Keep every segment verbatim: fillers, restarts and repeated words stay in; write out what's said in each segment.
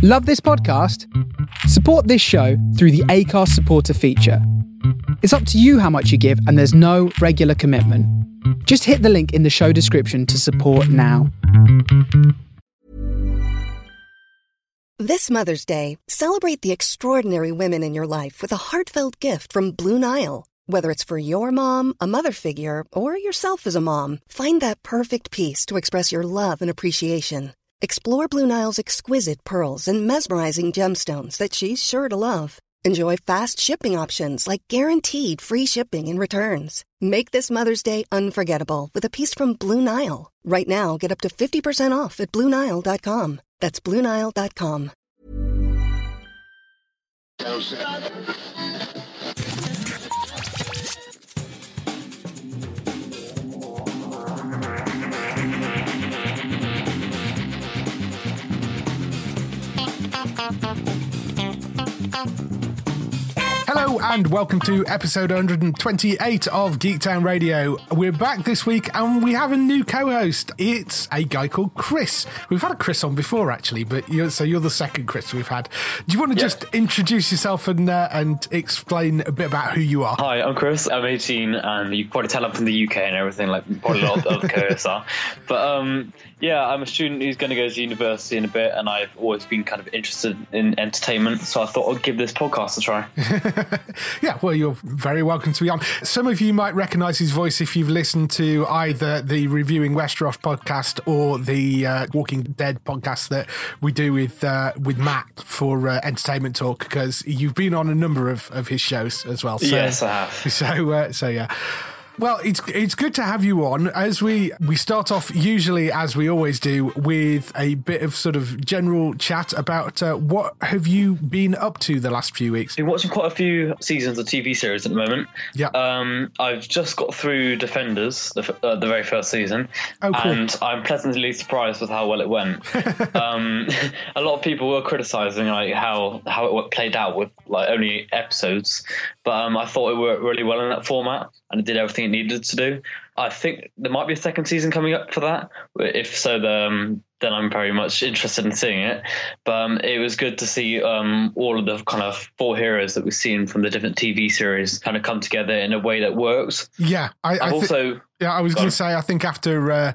Love this podcast? Support this show through the Acast supporter feature. It's up to you how much you give, and there's no regular commitment. Just hit the link in the show description to support now. This Mother's Day, celebrate the extraordinary women in your life with a heartfelt gift from Blue Nile. Whether it's for your mom, a mother figure, or yourself as a mom, find that perfect piece to express your love and appreciation. Explore Blue Nile's exquisite pearls and mesmerizing gemstones that she's sure to love. Enjoy fast shipping options like guaranteed free shipping and returns. Make this Mother's Day unforgettable with a piece from Blue Nile. Right now, get up to fifty percent off at Blue Nile dot com. That's Blue Nile dot com. Hello and welcome to episode one hundred twenty-eight of Geektown Radio. We're back this week and we have a new co-host. It's a guy called Chris. We've had a Chris on before actually, but you're, so you're the second Chris we've had. Do you want to yeah. just introduce yourself and uh, and explain a bit about who you are? Hi, I'm Chris. I'm eighteen and you can probably tell I'm from the U K and everything, like probably a lot of other co-hosts are. But um, yeah, I'm a student who's going to go to university in a bit, and I've always been kind of interested in entertainment, so I thought I'd give this podcast a try. Yeah, well, you're very welcome to be on. Some of you might recognise his voice if you've listened to either the Reviewing Westeros podcast or the uh, Walking Dead podcast that we do with uh, with Matt for uh, Entertainment Talk, because you've been on a number of, of his shows as well. So, yes, I have. So, uh, so yeah. Well, it's it's good to have you on. As we, we start off, usually, as we always do, with a bit of sort of general chat about uh, what have you been up to the last few weeks? I've been watching quite a few seasons of T V series at the moment. Yeah. Um, I've just got through Defenders, the, uh, the very first season, oh, cool. and I'm pleasantly surprised with how well it went. um, a lot of people were criticising like how how it played out with like only episodes, but um, I thought it worked really well in that format, and it did everything it needed to do. I think there might be a second season coming up for that. If so, the, um, then I'm very much interested in seeing it. But um, it was good to see um, all of the kind of four heroes that we've seen from the different T V series kind of come together in a way that works. Yeah, I, I I've th- also. Yeah, I was going to say, I think after. Uh,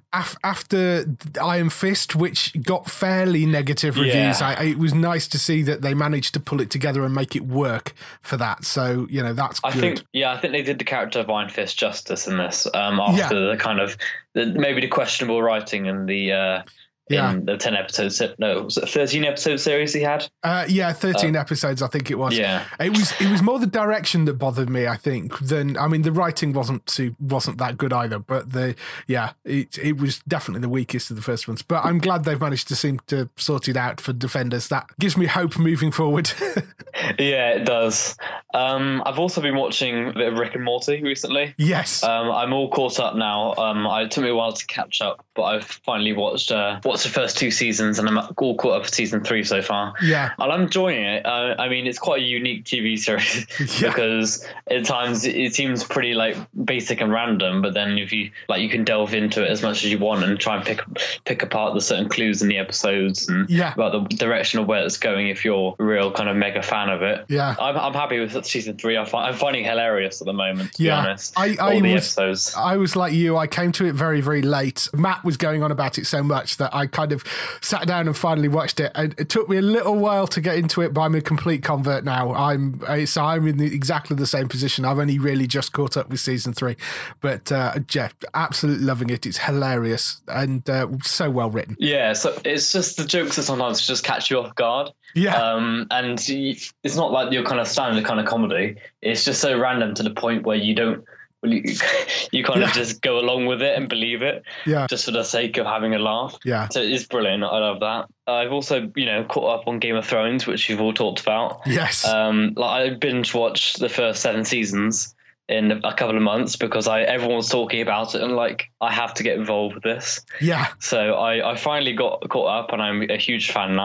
After Iron Fist, which got fairly negative reviews, yeah. I, it was nice to see that they managed to pull it together and make it work for that. So, you know, that's I good. think, yeah, I think they did the character of Iron Fist justice in this. Um, after yeah. the kind of the, maybe the questionable writing and the uh, yeah. in the ten episodes, no, was it a thirteen episode series he had? Uh, yeah, thirteen uh, episodes, I think it was. Yeah, it was it was more the direction that bothered me, I think. Than I mean, the writing wasn't too, wasn't that good either. But the yeah, it it was definitely the weakest of the first ones. But I'm glad they've managed to seem to sort it out for Defenders. That gives me hope moving forward. Yeah, it does. Um, I've also been watching a bit of Rick and Morty recently. Yes. Um, I'm all caught up now. Um, it took me a while to catch up, but I've finally watched uh, watched the first two seasons, and I'm all caught up for season three so far. Yeah. And I'm enjoying it. Uh, I mean, it's quite a unique T V series yeah. because at times it seems pretty like basic and random, but then if you like, you can delve into it as much as you want and try and pick pick apart the certain clues in the episodes and yeah. about the direction of where it's going if you're a real kind of mega fan of it. Yeah. I'm, I'm happy with season three. I find, I'm finding it hilarious at the moment, to yeah. be honest. I, I All the was, episodes. I was like you. I came to it very, very late. Matt was going on about it so much that I kind of sat down and finally watched it. And it took me a little while to get into it, but I'm a complete convert now. I'm so I'm in the, exactly the same position. I've only really just caught up with season three. But uh, yeah, absolutely loving it. It's hilarious and uh, so well written. Yeah, so it's just the jokes that sometimes just catch you off guard. Yeah. Um, and it's not like your kind of standard kind of comedy. It's just so random to the point where you don't, you, you kind yeah. of just go along with it and believe it. Yeah. Just for the sake of having a laugh. Yeah. So it's brilliant. I love that. I've also, you know, caught up on Game of Thrones, which you've all talked about. Yes. Um, like I binge watched the first seven seasons in a couple of months because I everyone was talking about it and like I have to get involved with this. Yeah. So I, I finally got caught up and I'm a huge fan now.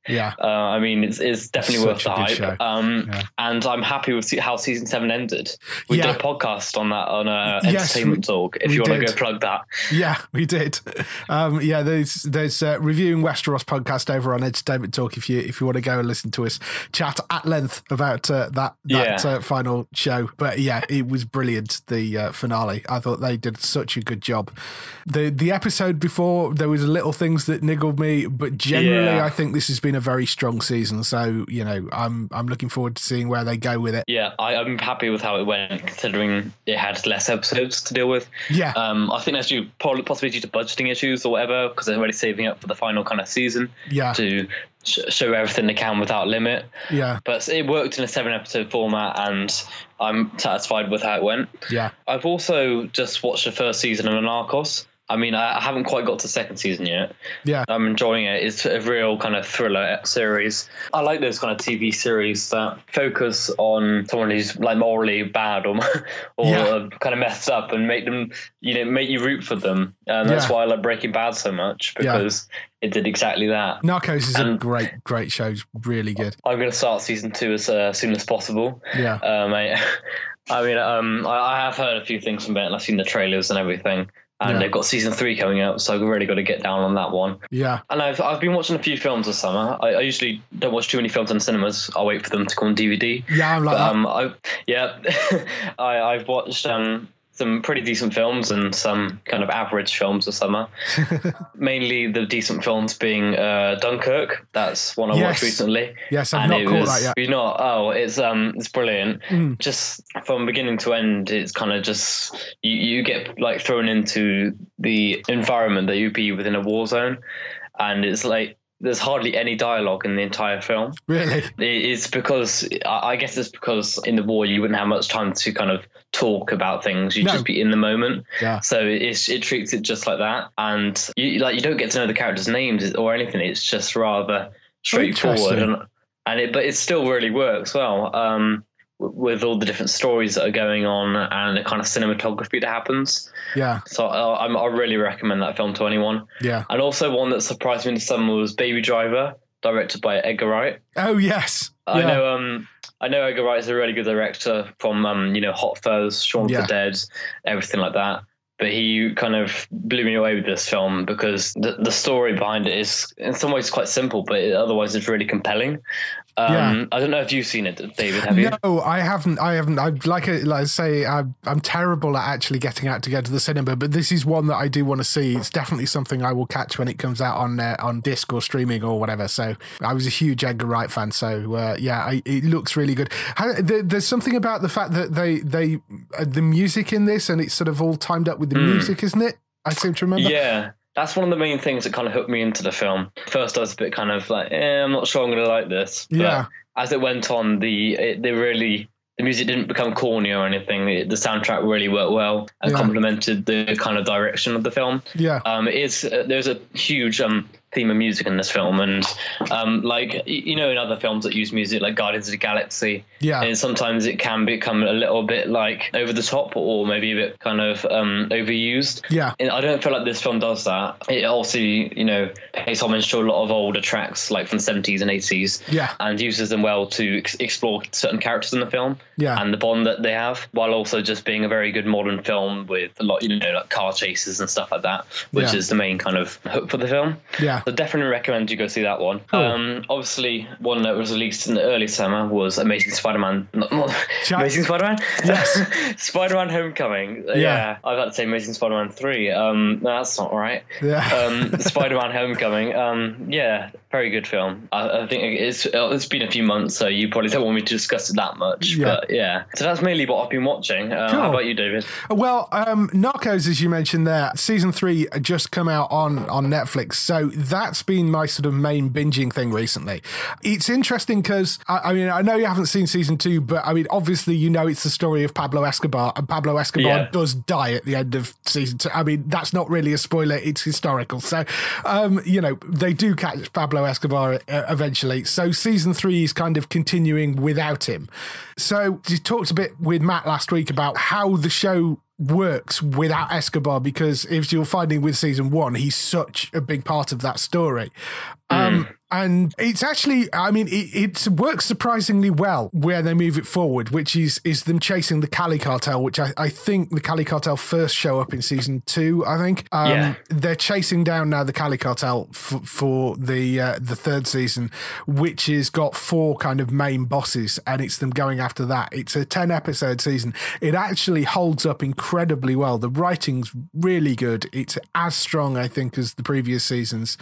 Yeah. Uh, I mean, it's, it's definitely Such worth the a good hype. show. Um, Yeah. And I'm happy with how season seven ended. We Yeah. did a podcast on that on uh, Yes, Entertainment we- Talk. If we you want to did. go plug that. Yeah, we did. Um, yeah, there's there's uh, reviewing Westeros podcast over on Entertainment Talk. If you if you want to go and listen to us chat at length about uh, that that Yeah. uh, final show, but yeah, it was brilliant. The uh, finale, I thought they did such a good job. The the episode before, there was little things that niggled me, but generally, Yeah. I think this has been a very strong season. So you know, I'm I'm looking forward to seeing where they go with it. Yeah, I, I'm happy with how it went, considering it had less episodes to deal with. Yeah. Um, I think that's due, probably possibly due to budgeting issues or whatever, because they're already saving up for the final kind of season Yeah. to sh- show everything they can without limit. Yeah. But it worked in a seven episode format, and I'm satisfied with how it went. Yeah. I've also just watched the first season of Narcos. I mean, I I haven't quite got to the second season yet. Yeah. I'm enjoying it. It's a real kind of thriller series. I like those kind of T V series that focus on someone who's like morally bad or or Yeah. uh, kind of messed up and make them, you know, make you root for them. And that's Yeah. why I like Breaking Bad so much, Yeah. because it did exactly that. Narcos is a And- great, great show. It's really good. I'm going to start season two as uh, soon as possible. Yeah. Um, I, I mean, um, I, I have heard a few things from it, and I've seen the trailers and everything. And Yeah. they've got season three coming up, so I've really got to get down on that one. Yeah. And I've I've been watching a few films this summer. I, I usually don't watch too many films in the cinemas. I'll wait for them to come on D V D. Yeah, I'm like But, that. um, I yeah, I I've watched um some pretty decent films and some kind of average films this summer. Mainly the decent films being uh, Dunkirk. That's one I Yes. watched recently. Yes, I've and not it caught was, that yet. You know, oh, it's um, it's brilliant. Mm. Just from beginning to end, it's kind of just you, you get like thrown into the environment that you'd be within a war zone, and it's like there's hardly any dialogue in the entire film. Really? It's because I I guess it's because in the war you wouldn't have much time to kind of talk about things. You'd No. just be in the moment. Yeah. So it's, it treats it just like that, and you like you don't get to know the characters' names or anything. It's just rather straightforward, Interesting. and and it but it still really works well. Um, w- with all the different stories that are going on and the kind of cinematography that happens. Yeah. So I, I'm- I really recommend that film to anyone. Yeah. And also one that surprised me this summer was Baby Driver, directed by Edgar Wright. Oh, yes. I Yeah. know um I know Edgar Wright is a really good director from um, you know, Hot Fuzz, Shaun of Yeah. the Dead, everything like that. But he kind of blew me away with this film because the, the story behind it is in some ways quite simple, but it, otherwise it's really compelling. Um, Yeah. I don't know if you've seen it, David, have you? No, I haven't. I haven't. I like I like I say, I'm, I'm terrible at actually getting out to go to the cinema, but this is one that I do want to see. It's definitely something I will catch when it comes out on uh, on disc or streaming or whatever. So I was a huge Edgar Wright fan. So uh, yeah, I, it looks really good. How, there, there's something about the fact that they they uh, the music in this, and it's sort of all timed up with the music, isn't it? I seem to remember. Yeah. That's one of the main things that kind of hooked me into the film. First, I was a bit kind of like, eh, I'm not sure I'm going to like this. But Yeah. as it went on, the it, they really the music didn't become corny or anything. The, the soundtrack really worked well and Yeah. complemented the kind of direction of the film. Yeah. Um, it is uh, there's a huge um theme of music in this film, and um, like y- you know, in other films that use music, like Guardians of the Galaxy, Yeah. and sometimes it can become a little bit like over the top or maybe a bit kind of um, overused. Yeah. And I don't feel like this film does that. It also, you know, pays homage to a lot of older tracks, like from the seventies and eighties, Yeah. and uses them well to ex- explore certain characters in the film Yeah. and the bond that they have, while also just being a very good modern film with a lot, you know, like car chases and stuff like that, which Yeah. is the main kind of hook for the film. Yeah. So definitely recommend you go see that one. Cool. Um, obviously, one that was released in the early summer was Amazing Spider-Man. Not, not, Shall- Amazing Spider-Man? Yes. Spider-Man Homecoming. Yeah. Yeah. I've had to say Amazing Spider-Man three. Um, no, that's not right. Yeah. Um, Spider-Man Homecoming. Um, yeah, very good film. I, I think it's it's been a few months, so you probably don't want me to discuss it that much. Yeah. But yeah. So that's mainly what I've been watching. Uh, Cool. How about you, David? Well, um, Narcos, as you mentioned there, season three just come out on, on Netflix. So that's been my sort of main binging thing recently. It's interesting because, I, I mean, I know you haven't seen season two, but I mean, obviously, you know, it's the story of Pablo Escobar, and Pablo Escobar Yeah. does die at the end of season two. I mean, that's not really a spoiler, it's historical. So, um, you know, they do catch Pablo Escobar uh, eventually. So season three is kind of continuing without him. So you talked a bit with Matt last week about how the show works without Escobar, because if you're finding with season one, he's such a big part of that story. Um, And it's actually, I mean, it, it works surprisingly well where they move it forward, which is is them chasing the Cali Cartel, which I, I think the Cali Cartel first show up in season two, I think. Um, yeah. They're chasing down now the Cali Cartel f- for the uh, the third season, which has got four kind of main bosses, and it's them going after that. It's a ten episode season. It actually holds up incredibly well. The writing's really good. It's as strong, I think, as the previous seasons.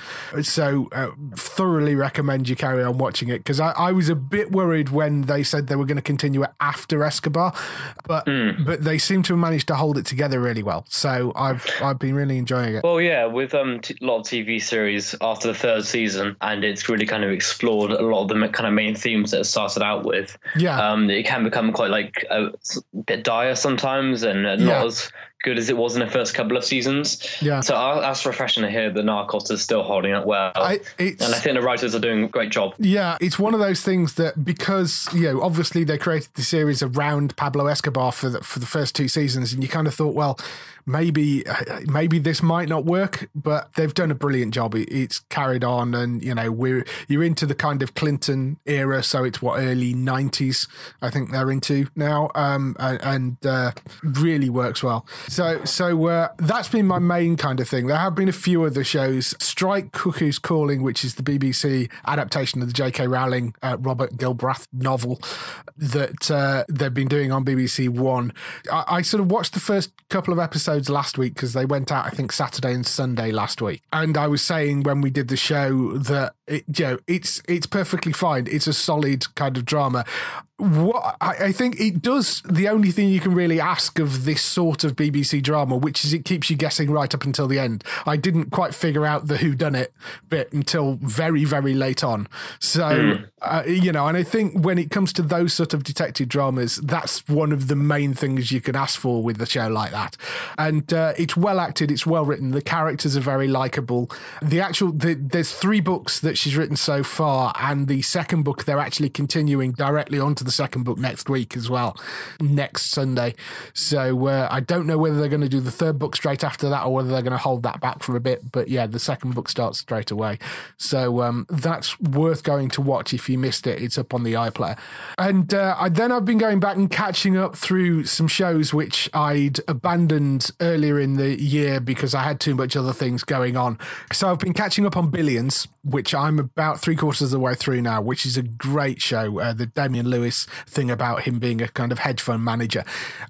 So uh, thoroughly recommend you carry on watching it, because I, I was a bit worried when they said they were going to continue it after Escobar, but mm. but they seem to have managed to hold it together really well. So I've I've been really enjoying it. Well, yeah, with um, t- a lot of T V series after the third season, and it's really kind of explored a lot of the kind of main themes that it started out with. Yeah, um, it can become quite like a bit dire sometimes, and not yeah. as good as it was in the first couple of seasons. Yeah. So uh, that's refreshing to hear that Narcos is still holding up well. I, and I think the writers are doing a great job. Yeah, it's one of those things that, because, you know, obviously they created the series around Pablo Escobar for the, for the first two seasons, and you kind of thought, well, maybe maybe this might not work, but they've done a brilliant job. It's carried on, and, you know, we're you're into the kind of Clinton era, so it's what, early nineties, I think they're into now, um, and, and uh, really works well. So so uh, that's been my main kind of thing. There have been a few other shows. Strike Cuckoo's Calling, which is the B B C adaptation of the J K Rowling uh, Robert Galbraith novel that uh, they've been doing on B B C One. I, I sort of watched the first couple of episodes last week because they went out, I think, Saturday and Sunday last week. And I was saying when we did the show that it, you know, it's it's perfectly fine. It's a solid kind of drama. What I, I think it does the only thing you can really ask of this sort of B B C drama, which is it keeps you guessing right up until the end. I didn't quite figure out the whodunit bit until very, very late on. So, mm. uh, you know, and I think when it comes to those sort of detective dramas, that's one of the main things you can ask for with a show like that. And uh, it's well acted, it's well written, the characters are very likable. The actual, the, there's three books that she's written so far, and the second book, they're actually continuing directly onto the second book next week as well, next Sunday. So uh, I don't know whether they're going to do the third book straight after that or whether they're going to hold that back for a bit. But yeah, the second book starts straight away. So um, that's worth going to watch if you missed it. It's up on the iPlayer. And uh, I, then I've been going back and catching up through some shows which I'd abandoned earlier in the year because I had too much other things going on. So I've been catching up on Billions, which I'm about three quarters of the way through now, which is a great show. Uh, the Damian Lewis thing about him being a kind of hedge fund manager.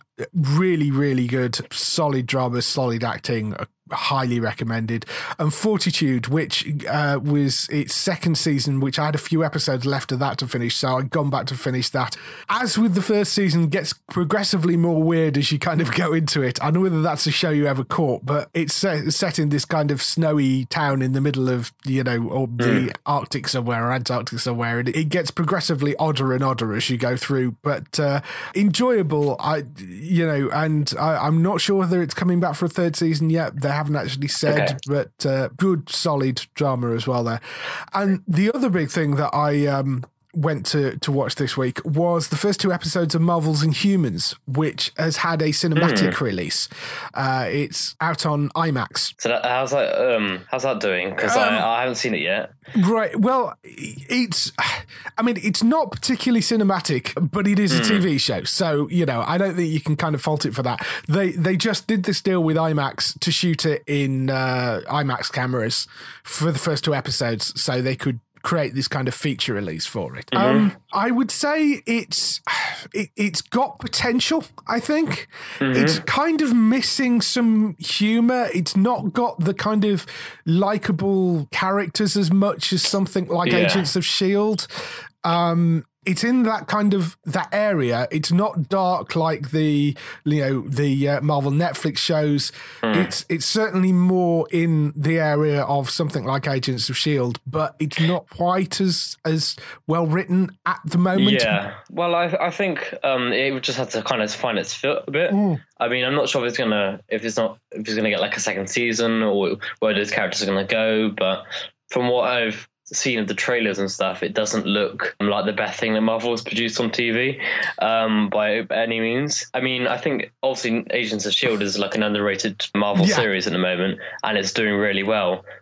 Really, really good, solid drama, solid acting, highly recommended. And Fortitude, which uh, was its second season, which I had a few episodes left of that to finish, so I'd gone back to finish that. As with the first season, gets progressively more weird as you kind of go into it. I don't know whether that's a show you ever caught, but it's set, set in this kind of snowy town in the middle of, you know, or the mm. Arctic somewhere or Antarctic somewhere, and it gets progressively odder and odder as you go through, but uh, enjoyable. I, you know, and I, I'm not sure whether it's coming back for a third season yet. They haven't actually said, okay. but uh, good, solid drama as well there. And the other big thing that I um, went to, to watch this week was the first two episodes of Marvel's Inhumans, which has had a cinematic mm. release. Uh, it's out on IMAX. So that, how's that? Um, how's that doing? Because um, I, I haven't seen it yet. Right. Well, it's. I mean, it's not particularly cinematic, but it is a mm. T V show. So, you know, I don't think you can kind of fault it for that. They they just did this deal with IMAX to shoot it in uh, IMAX cameras for the first two episodes, so they could create this kind of feature release for it. Mm-hmm. Um, I would say it's it, it's got potential, I think. Mm-hmm. It's kind of missing some humor. It's not got the kind of likable characters as much as something like yeah. Agents of S H I E L D. Um, it's in that kind of that area. It's not dark like the you know the uh, Marvel Netflix shows. Mm. It's it's certainly more in the area of something like Agents of S H I E L D, but it's not quite as as well written at the moment. Yeah, well, I I think um, it would just have to kind of find its fit a bit. Mm. I mean, I'm not sure if it's gonna if it's not if it's gonna get like a second season or where those characters are gonna go, but from what I've seen of the trailers and stuff, it doesn't look like the best thing that Marvel has produced on T V um, by any means. I mean, I think obviously Agents of S H I E L D is like an underrated Marvel yeah. series at the moment, and it's doing really well.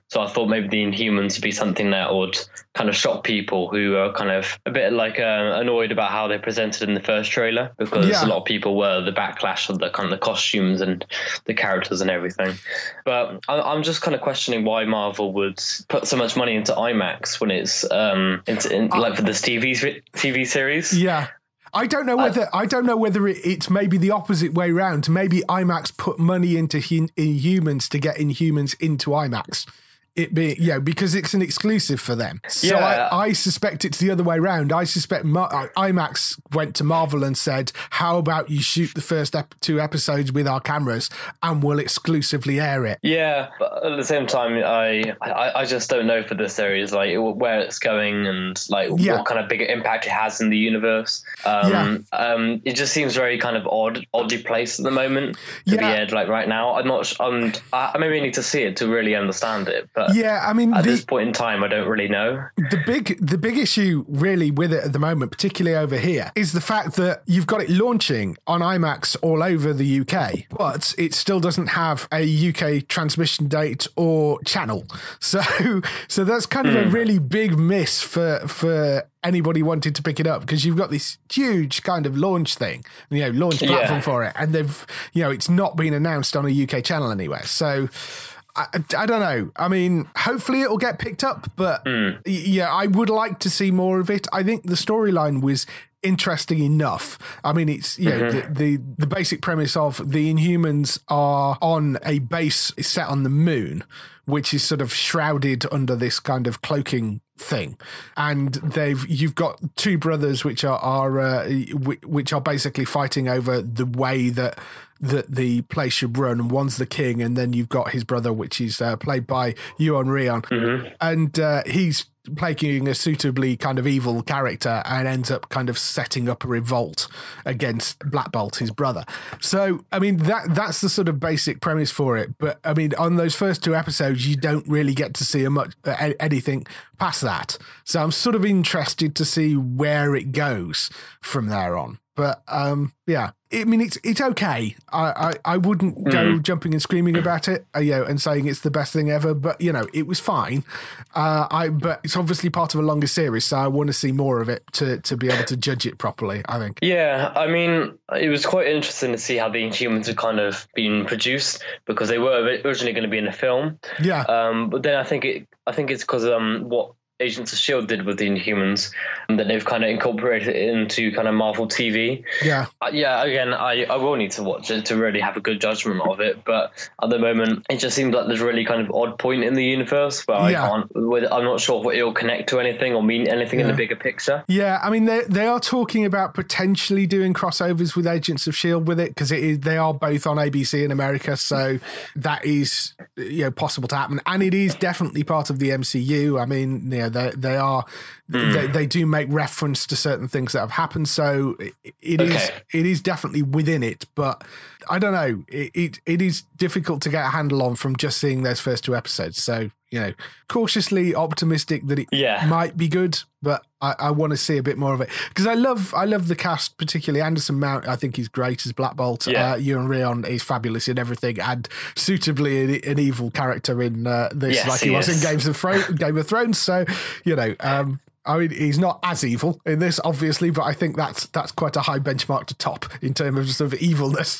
So I thought maybe the Inhumans would be something that would kind of shock people who are kind of a bit like uh, annoyed about how they presented in the first trailer, because yeah. a lot of people were the backlash of the kind of the costumes and the characters and everything. But I, I'm just kind of questioning why Marvel would put so much money into IMAX when it's um into, in, like for this T V T V series. Yeah. I don't know whether I, I don't know whether it, it's maybe the opposite way around. Maybe IMAX put money into in, Inhumans to get Inhumans into IMAX. It be yeah, because it's an exclusive for them. So yeah. I, I suspect it's the other way around. I suspect Mar- IMAX went to Marvel and said, "How about you shoot the first ep- two episodes with our cameras, and we'll exclusively air it." Yeah, but at the same time, I I, I just don't know for this series, like where it's going and like yeah. what kind of bigger impact it has in the universe. Um, yeah. um, it just seems very kind of odd, oddly placed at the moment to yeah. be aired like right now. I'm not. I'm. I maybe need to see it to really understand it, but. Yeah, I mean, at the, this point in time, I don't really know. The big, the big issue really with it at the moment, particularly over here, is the fact that you've got it launching on IMAX all over the U K, but it still doesn't have a U K transmission date or channel. So, so that's kind of mm. a really big miss for for anybody wanting to pick it up, because you've got this huge kind of launch thing, you know, launch platform yeah. for it, and they've, you know, it's not been announced on a U K channel anywhere. So. I, I don't know. I mean, hopefully it'll get picked up, but mm. yeah, I would like to see more of it. I think the storyline was interesting enough. I mean, it's, you mm-hmm. know, the, the, the basic premise of the Inhumans are on a base set on the moon, which is sort of shrouded under this kind of cloaking thing, and they've you've got two brothers which are are uh, which are basically fighting over the way that that the place should run, and one's the king, and then you've got his brother, which is uh, played by Euan Rheon, mm-hmm. and uh, he's playing a suitably kind of evil character and ends up kind of setting up a revolt against Black Bolt, his brother. So, I mean, that that's the sort of basic premise for it. But, I mean, on those first two episodes, you don't really get to see a much uh, anything past that. So I'm sort of interested to see where it goes from there on. But, um, yeah. I mean, it's it's okay. I, I, I wouldn't mm. go jumping and screaming about it, uh, you know, and saying it's the best thing ever. But, you know, it was fine. Uh, I But it's obviously part of a longer series, so I want to see more of it to, to be able to judge it properly, I think. Yeah, I mean, it was quite interesting to see how the Inhumans had kind of been produced, because they were originally going to be in a film. Yeah. Um, but then I think it I think it's because um what Agents of S H I E L D did with the Inhumans, and that they've kind of incorporated it into kind of Marvel T V. Yeah. Uh, yeah, again, I, I will need to watch it to really have a good judgment of it, but at the moment, it just seems like there's a really kind of odd point in the universe where yeah. I can't, where I'm not sure if it'll connect to anything or mean anything yeah. in the bigger picture. Yeah, I mean, they they are talking about potentially doing crossovers with Agents of S H I E L D with it, because it is, they are both on A B C in America, so that is, you know, possible to happen, and it is definitely part of the M C U. I mean, you know, They they are mm. they, they do make reference to certain things that have happened, so it, it okay. is it is definitely within it. But I don't know, it, it it is difficult to get a handle on from just seeing those first two episodes. So, you know, cautiously optimistic that it yeah. might be good, but I, I want to see a bit more of it, because I love I love the cast, particularly Anderson Mount. I think he's great as Black Bolt. Yeah. Uh, Euan Rheon is fabulous in everything, and suitably an, an evil character in uh, this, yes, like he, he was in Games of Thro- Game of Thrones. So, you know, um, I mean, he's not as evil in this, obviously, but I think that's that's quite a high benchmark to top in terms of sort of evilness.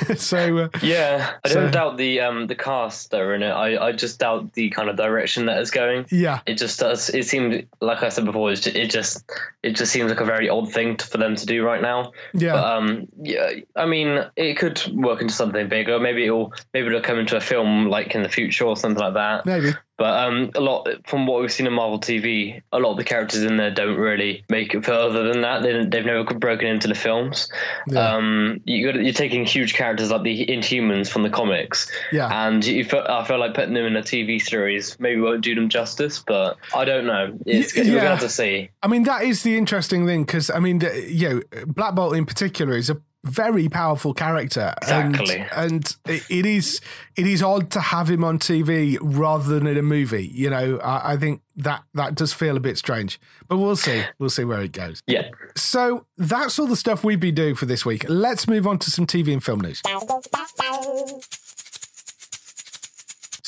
so uh, yeah, I so, don't doubt the um the cast that are in it. I, I just doubt the kind of direction that it's going. Yeah, it just does. It seemed, like I said before, it just it just seems like a very odd thing to, for them to do right now. Yeah, but, um, yeah. I mean, it could work into something bigger. Maybe it'll maybe it'll come into a film like in the future or something like that. Maybe. But um, a lot from what we've seen in Marvel T V, a lot of the characters in there don't really make it further than that. They, they've never broken into the films. Yeah. Um, you got, you're taking huge characters like the Inhumans from the comics, yeah, and you feel, I feel like putting them in a T V series maybe won't do them justice. But I don't know. It's, yeah. We're going to have to see. I mean, that is the interesting thing, because I mean, you know, Black Bolt in particular is a very powerful character, exactly, and, and it is it is odd to have him on T V rather than in a movie. You know, I, I think that that does feel a bit strange, but we'll see. We'll see where it goes. Yeah. So that's all the stuff we've been doing for this week. Let's move on to some T V and film news.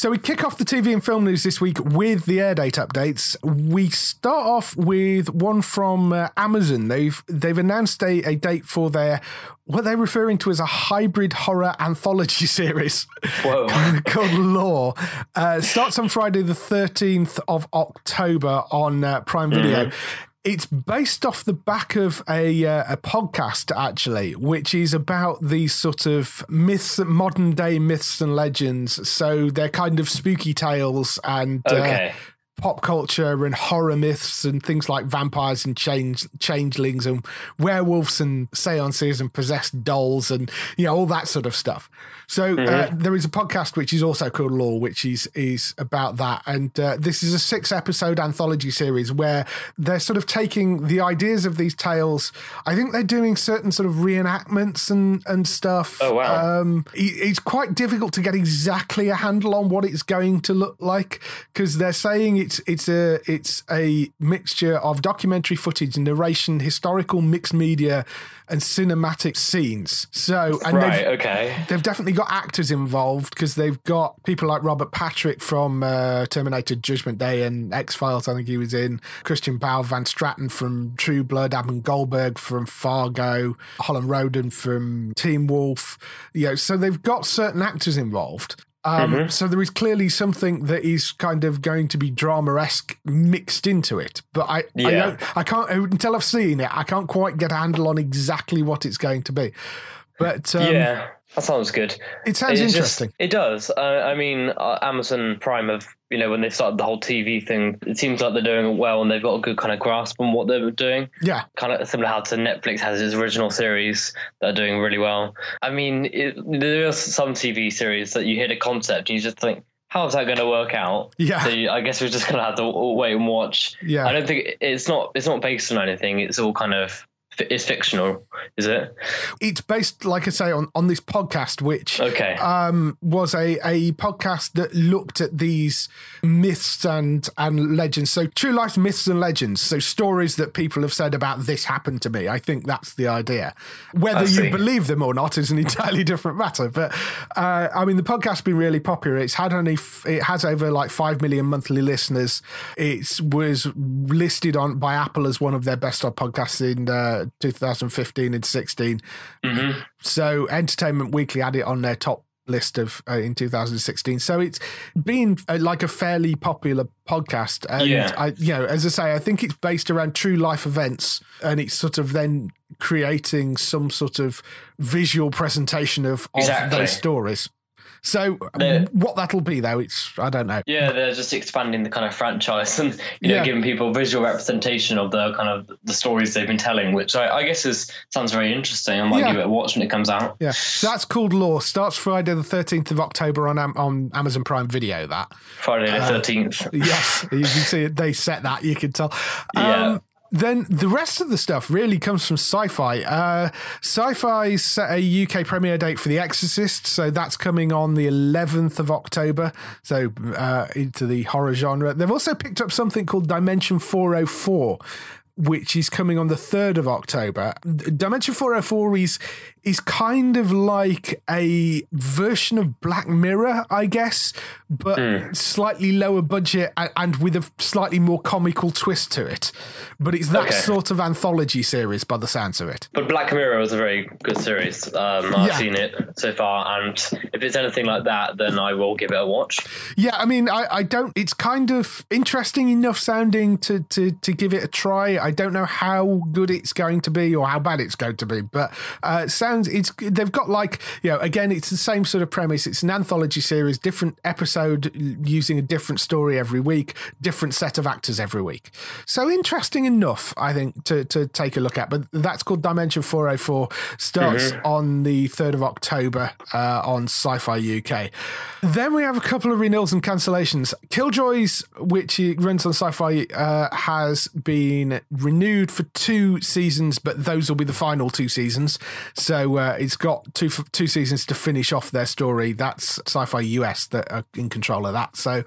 So we kick off the T V and film news this week with the air date updates. We start off with one from uh, Amazon. They've they've announced a, a date for their what they're referring to as a hybrid horror anthology series Whoa. called Lore. Uh, starts on Friday the thirteenth of October on uh, Prime Video. Mm-hmm. It's based off the back of a uh, a podcast, actually, which is about these sort of myths, modern day myths and legends. So they're kind of spooky tales and okay. uh, pop culture and horror myths and things like vampires and change, changelings and werewolves and seances and possessed dolls and, you know, all that sort of stuff. So mm-hmm. uh, there is a podcast which is also called Lore, which is is about that. And uh, this is a six-episode anthology series where they're sort of taking the ideas of these tales. I think they're doing certain sort of reenactments and, and stuff. Oh, wow. Um, it, it's quite difficult to get exactly a handle on what it's going to look like because they're saying it's it's a it's a mixture of documentary footage, narration, historical mixed media, and cinematic scenes. So, and right, they've, okay. they've definitely got actors involved because they've got people like Robert Patrick from uh, Terminator Judgment Day and X-Files, I think he was in, Christian Bale, Van Stratten from True Blood, Adam Goldberg from Fargo, Holland Roden from Teen Wolf. You know, so they've got certain actors involved. Um, mm-hmm. So there is clearly something that is kind of going to be drama-esque mixed into it. But I, yeah. I, don't, I can't, until I've seen it, I can't quite get a handle on exactly what it's going to be. But um, yeah, that sounds good. It sounds it's interesting. Just, it does. Uh, I mean, uh, Amazon Prime have, you know, when they started the whole T V thing, it seems like they're doing it well and they've got a good kind of grasp on what they're doing. Yeah. Kind of similar how to Netflix has its original series that are doing really well. I mean, it, there are some T V series that you hit a concept and you just think, how is that going to work out? Yeah. So you, I guess we're just going to have to wait and watch. Yeah. I don't think it's not, it's not based on anything. It's all kind of, it's fictional, is it? It's based, like I say, on, on this podcast, which okay. um, was a, a podcast that looked at these myths and, and legends. So true life myths and legends. So stories that people have said about this happened to me. I think that's the idea. Whether you believe them or not is an entirely different matter. But uh, I mean, the podcast's been really popular. It's had only, f- it has over like five million monthly listeners. It was listed on by Apple as one of their best of podcasts in uh, two thousand fifteen and sixteen. Mm-hmm. So Entertainment Weekly had it on their top list of uh, in two thousand sixteen. So it's been uh, like a fairly popular podcast. And yeah. I, you know, as I say, I think it's based around true life events, and it's sort of then creating some sort of visual presentation of, of exactly. those stories. So they're, what that'll be, though, it's, I don't know. Yeah, they're just expanding the kind of franchise and, you know, yeah. giving people visual representation of the kind of the stories they've been telling, which I, I guess is sounds very interesting. I might yeah. give it a watch when it comes out. Yeah, so that's called Lore. Starts Friday the thirteenth of October on on Amazon Prime Video, that. Friday the thirteenth. Uh, yes, you can see it. They set that, you can tell. Um, yeah. Then the rest of the stuff really comes from Sci-Fi. Uh, Sci-Fi set a U K premiere date for The Exorcist, so that's coming on the eleventh of October, so uh, into the horror genre. They've also picked up something called Dimension four oh four, which is coming on the third of October. Dimension four oh four is, is kind of like a version of Black Mirror, I guess, but mm. slightly lower budget and, and with a slightly more comical twist to it. But it's that okay. sort of anthology series by the sounds of it. But Black Mirror was a very good series. Um, I've yeah. seen it so far, and if it's anything like that, then I will give it a watch. Yeah, I mean, I, I don't... It's kind of interesting enough sounding to, to, to give it a try. I don't know how good it's going to be or how bad it's going to be, but uh, it sounds it's they've got like, you know, again, it's the same sort of premise. It's an anthology series, different episode using a different story every week, different set of actors every week. So interesting enough, I think, to to take a look at. But that's called Dimension four oh four. Starts mm-hmm. on the third of October uh, on Sci-Fi U K. Then we have a couple of renewals and cancellations. Killjoys, which runs on Sci-Fi, uh, has been renewed for two seasons, but those will be the final two seasons. So uh, it's got two two seasons to finish off their story. That's Sci-Fi U S that are in control of that. So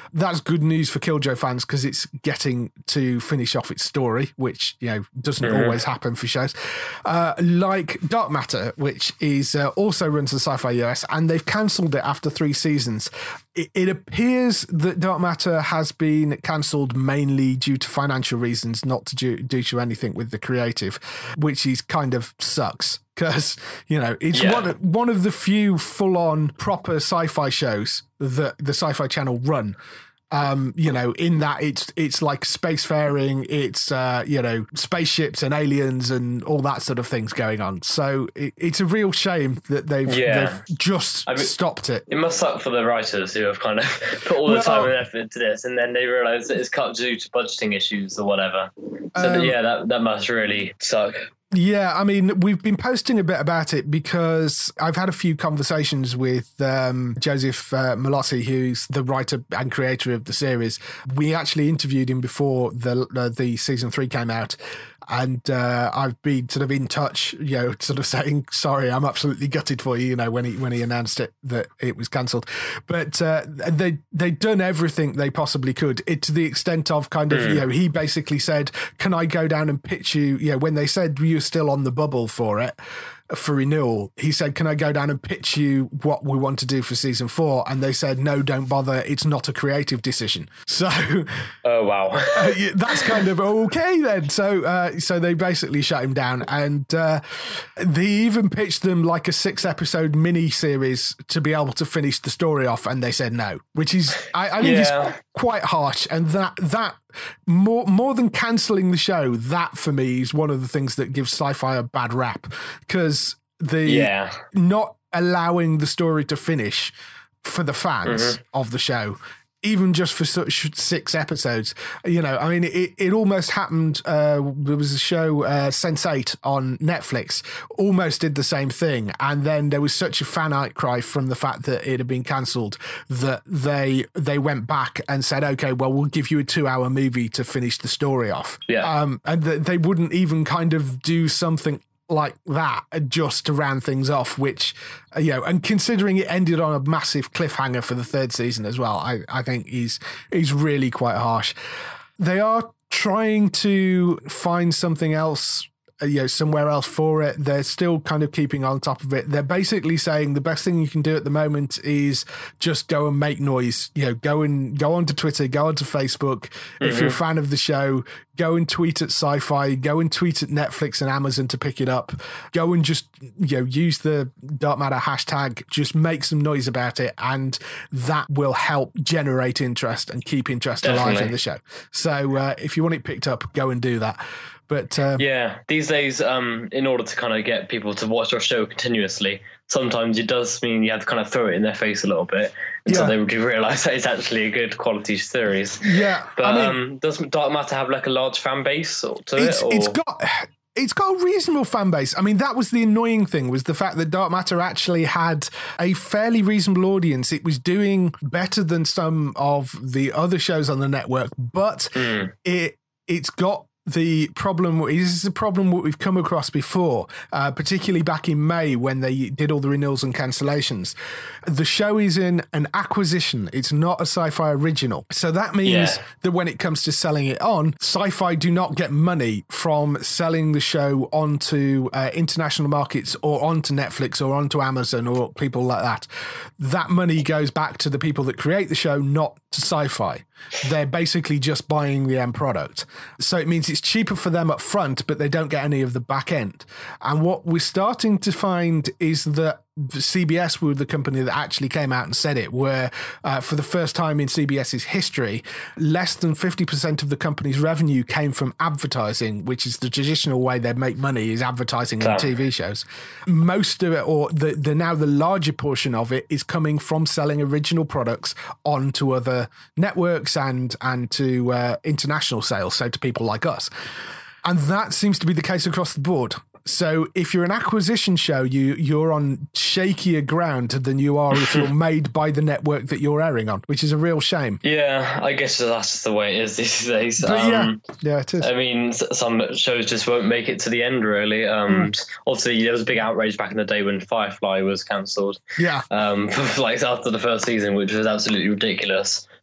that's good news for Killjoy fans because it's getting to finish off its story, which, you know, doesn't mm-hmm. always happen for shows. Uh, like Dark Matter, which is uh, also runs on Sci-Fi U S, and they've cancelled it after three seasons. It, it appears that Dark Matter has been cancelled mainly due to financial reasons, not to do, due to anything with the creative, which is kind of sucks. Because, you know, it's yeah. one, one of the few full-on proper sci-fi shows that the Sci-Fi Channel run. Um, you know, in that it's it's like spacefaring, it's, uh, you know, spaceships and aliens and all that sort of things going on. So it, it's a real shame that they've, yeah. they've just I mean, stopped it. It must suck for the writers who have kind of put all the well, time and effort into this, and then they realise that it's cut due to budgeting issues or whatever. So, um, that, yeah, that, that must really suck. Yeah, I mean, we've been posting a bit about it because I've had a few conversations with um, Joseph uh, Malossi, who's the writer and creator of the series. We actually interviewed him before the uh, the season three came out. And uh, I've been sort of in touch, you know, sort of saying, sorry, I'm absolutely gutted for you, you know, when he when he announced it, that it was cancelled. But uh, they, they'd done everything they possibly could, it, to the extent of kind of, mm. you know, he basically said, can I go down and pitch you, you know, when they said you're still on the bubble for it, for renewal, he said, can I go down and pitch you what we want to do for season four? And they said, no, don't bother. It's not a creative decision. So, oh, wow. uh, that's kind of okay then. So, uh, so they basically shut him down, and uh, they even pitched them like a six episode mini series to be able to finish the story off. And they said no, which is, I, I think yeah. is quite harsh. And that, that, More more than cancelling the show, that for me is one of the things that gives sci-fi a bad rap, because the yeah. not allowing the story to finish for the fans mm-hmm. of the show, even just for such six episodes, you know, I mean, it, it almost happened. Uh, there was a show, uh, Sense eight on Netflix, almost did the same thing. And then there was such a fan outcry from the fact that it had been cancelled that they they went back and said, okay, well, we'll give you a two hour movie to finish the story off. Yeah. Um, and th- they wouldn't even kind of do something like that just to round things off, which, you know, and considering it ended on a massive cliffhanger for the third season as well, I, I think is is really quite harsh. They are trying to find something else, you know, somewhere else for it. They're still kind of keeping on top of it. They're basically saying the best thing you can do at the moment is just go and make noise. You know, go and go onto Twitter, go onto Facebook. Mm-hmm. If you're a fan of the show, go and tweet at Sci-Fi, go and tweet at Netflix and Amazon to pick it up. Go and just, you know, use the Dark Matter hashtag, just make some noise about it, and that will help generate interest and keep interest Definitely. alive in the show. So uh, if you want it picked up, go and do that. But um, yeah, these days, um, in order to kind of get people to watch your show continuously, sometimes it does mean you have to kind of throw it in their face a little bit until yeah. they would realise that it's actually a good quality series. Yeah, but I mean, um, does Dark Matter have like a large fan base to it's, it? Or? It's got. It's got a reasonable fan base. I mean, that was the annoying thing, was the fact that Dark Matter actually had a fairly reasonable audience. It was doing better than some of the other shows on the network, but mm. it it's got the problem. This is a problem what we've come across before, uh, particularly back in May when they did all the renewals and cancellations. The show is in an acquisition. It's not a Sci-Fi original. So that means yeah. that when it comes to selling it on, Sci-Fi do not get money from selling the show onto uh, international markets or onto Netflix or onto Amazon or people like that. That money goes back to the people that create the show, not to Sci-Fi. They're basically just buying the end product. So it means it's cheaper for them up front, but they don't get any of the back end. And what we're starting to find is that C B S were the company that actually came out and said it, where uh, for the first time in CBS's history, less than fifty percent of the company's revenue came from advertising, which is the traditional way they make money, is advertising on T V shows. Most of it, or the, the now the larger portion of it, is coming from selling original products onto other networks and, and to uh, international sales, so to people like us. And that seems to be the case across the board. So if you're an acquisition show, you, you're on shakier ground than you are if you're made by the network that you're airing on, which is a real shame. Yeah, I guess that's just the way it is these days. But um, yeah, yeah, it is. I mean, some shows just won't make it to the end, really. Um, mm. Obviously, there was a big outrage back in the day when Firefly was cancelled. Yeah. Um, like after the first season, which was absolutely ridiculous.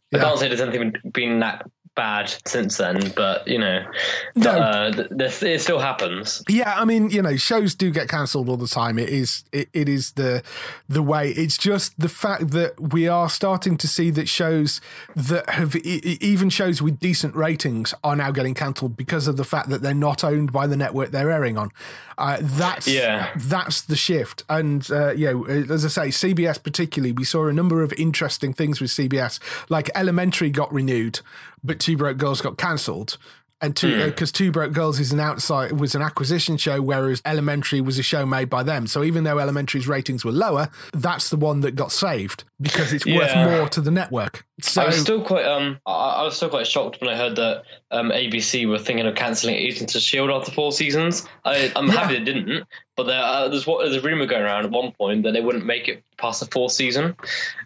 I Yeah. can't say there's anything been that bad since then, but you know, No. uh, th- th- it still happens. Yeah, I mean, you know, shows do get cancelled all the time. It is, it, it is the the way. It's just the fact that we are starting to see that shows that have e- even shows with decent ratings are now getting cancelled because of the fact that they're not owned by the network they're airing on. Uh, that's Yeah. that's the shift. And uh, you know, as I say, C B S particularly, we saw a number of interesting things with C B S, like Elementary got renewed, but Two Broke Girls got cancelled. And two, because mm. Two Broke Girls is an outside was an acquisition show, whereas Elementary was a show made by them. So even though Elementary's ratings were lower, that's the one that got saved because it's yeah. worth more to the network. So I was still quite um I, I was still quite shocked when I heard that um A B C were thinking of cancelling Agents of S H I E L D after four seasons. I, I'm Yeah. happy they didn't, but there, uh, there's what there's a rumor going around at one point that they wouldn't make it past the fourth season.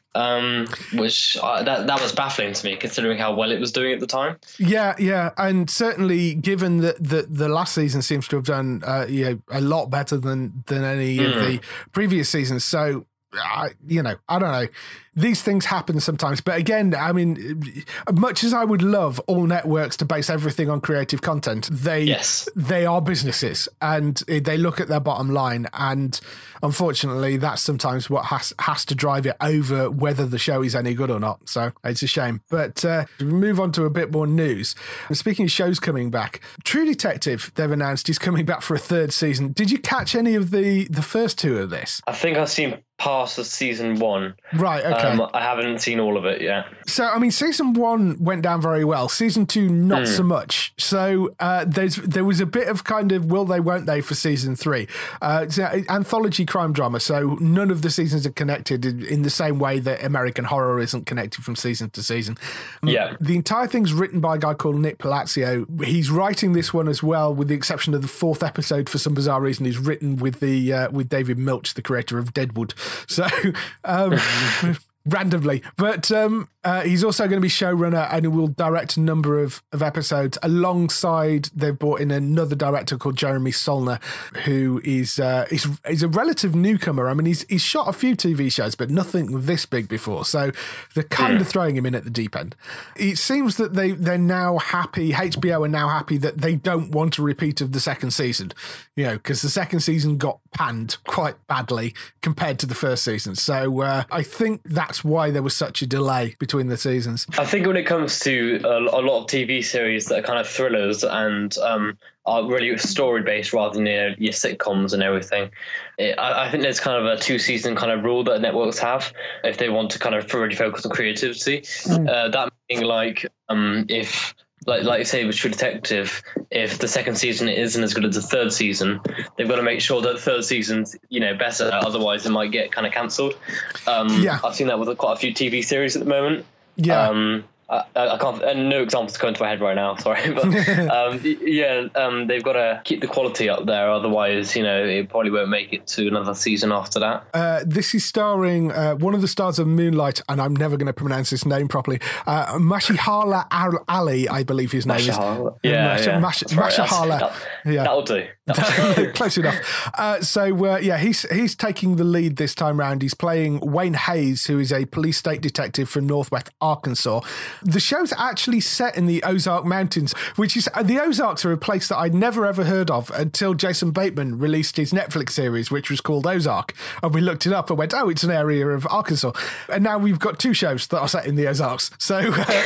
Um, which uh, that that was baffling to me, considering how well it was doing at the time. Yeah, yeah, and certainly given that the, the last season seems to have done uh, you know, a lot better than than any mm. of the previous seasons. So, I, you know, I don't know. These things happen sometimes. But again, I mean, much as I would love all networks to base everything on creative content, they yes. they are businesses and they look at their bottom line. And unfortunately, that's sometimes what has, has to drive it over whether the show is any good or not. So it's a shame. But uh, we move on to a bit more news. And speaking of shows coming back, True Detective, they've announced is coming back for a third season. Did you catch any of the, the first two of this? I think I've seen past of season one. Right, okay. Um, I haven't seen all of it yet. So, I mean, season one went down very well. Season two, not mm. so much. So uh, there's there was a bit of kind of will they, won't they for season three. Uh, it's an anthology crime drama, so none of the seasons are connected in, in the same way that American Horror isn't connected from season to season. Yeah. The entire thing's written by a guy called Nick Palazzo. He's writing this one as well, with the exception of the fourth episode. For some bizarre reason, he's written with the uh, with David Milch, the creator of Deadwood. So um, randomly, but um, uh, he's also going to be showrunner and he will direct a number of, of episodes alongside. They've brought in another director called Jeremy Solner, who is uh, is, is a relative newcomer. I mean, he's he's shot a few T V shows, but nothing this big before. So they're kind mm. of throwing him in at the deep end. It seems that they they're now happy. H B O are now happy that they don't want a repeat of the second season, you know, because the second season got panned quite badly compared to the first season. So uh, I think that's why there was such a delay between the seasons. I think when it comes to a, a lot of T V series that are kind of thrillers and um, are really story based rather than your, your sitcoms and everything, it, I, I think there's kind of a two season kind of rule that networks have if they want to kind of really focus on creativity. Mm. Uh, that being like um, if. Like, like you say with True Detective, if the second season isn't as good as the third season, they've got to make sure that the third season's, you know, better. Otherwise, it might get kind of cancelled. Um, yeah. I've seen that with quite a few T V series at the moment. Yeah. Um, I, I can't, and no examples come into my head right now, sorry. But um, yeah, um, they've got to keep the quality up there. Otherwise, you know, it probably won't make it to another season after that. Uh, this is starring uh, one of the stars of Moonlight, and I'm never going to pronounce his name properly. Uh, Mashihala Ali, I believe his name Mashihala. is. Yeah, Mash- yeah. Mash- Mashihala. That, yeah. That'll do. That'll do. Close enough. Uh, so, uh, yeah, he's he's taking the lead this time round. He's playing Wayne Hayes, who is a police state detective from Northwest Arkansas. The show's actually set in the Ozark Mountains, which is the Ozarks are a place that I'd never ever heard of until Jason Bateman released his Netflix series, which was called Ozark. And we looked it up and went, oh, it's an area of Arkansas. And now we've got two shows that are set in the Ozarks. So, uh,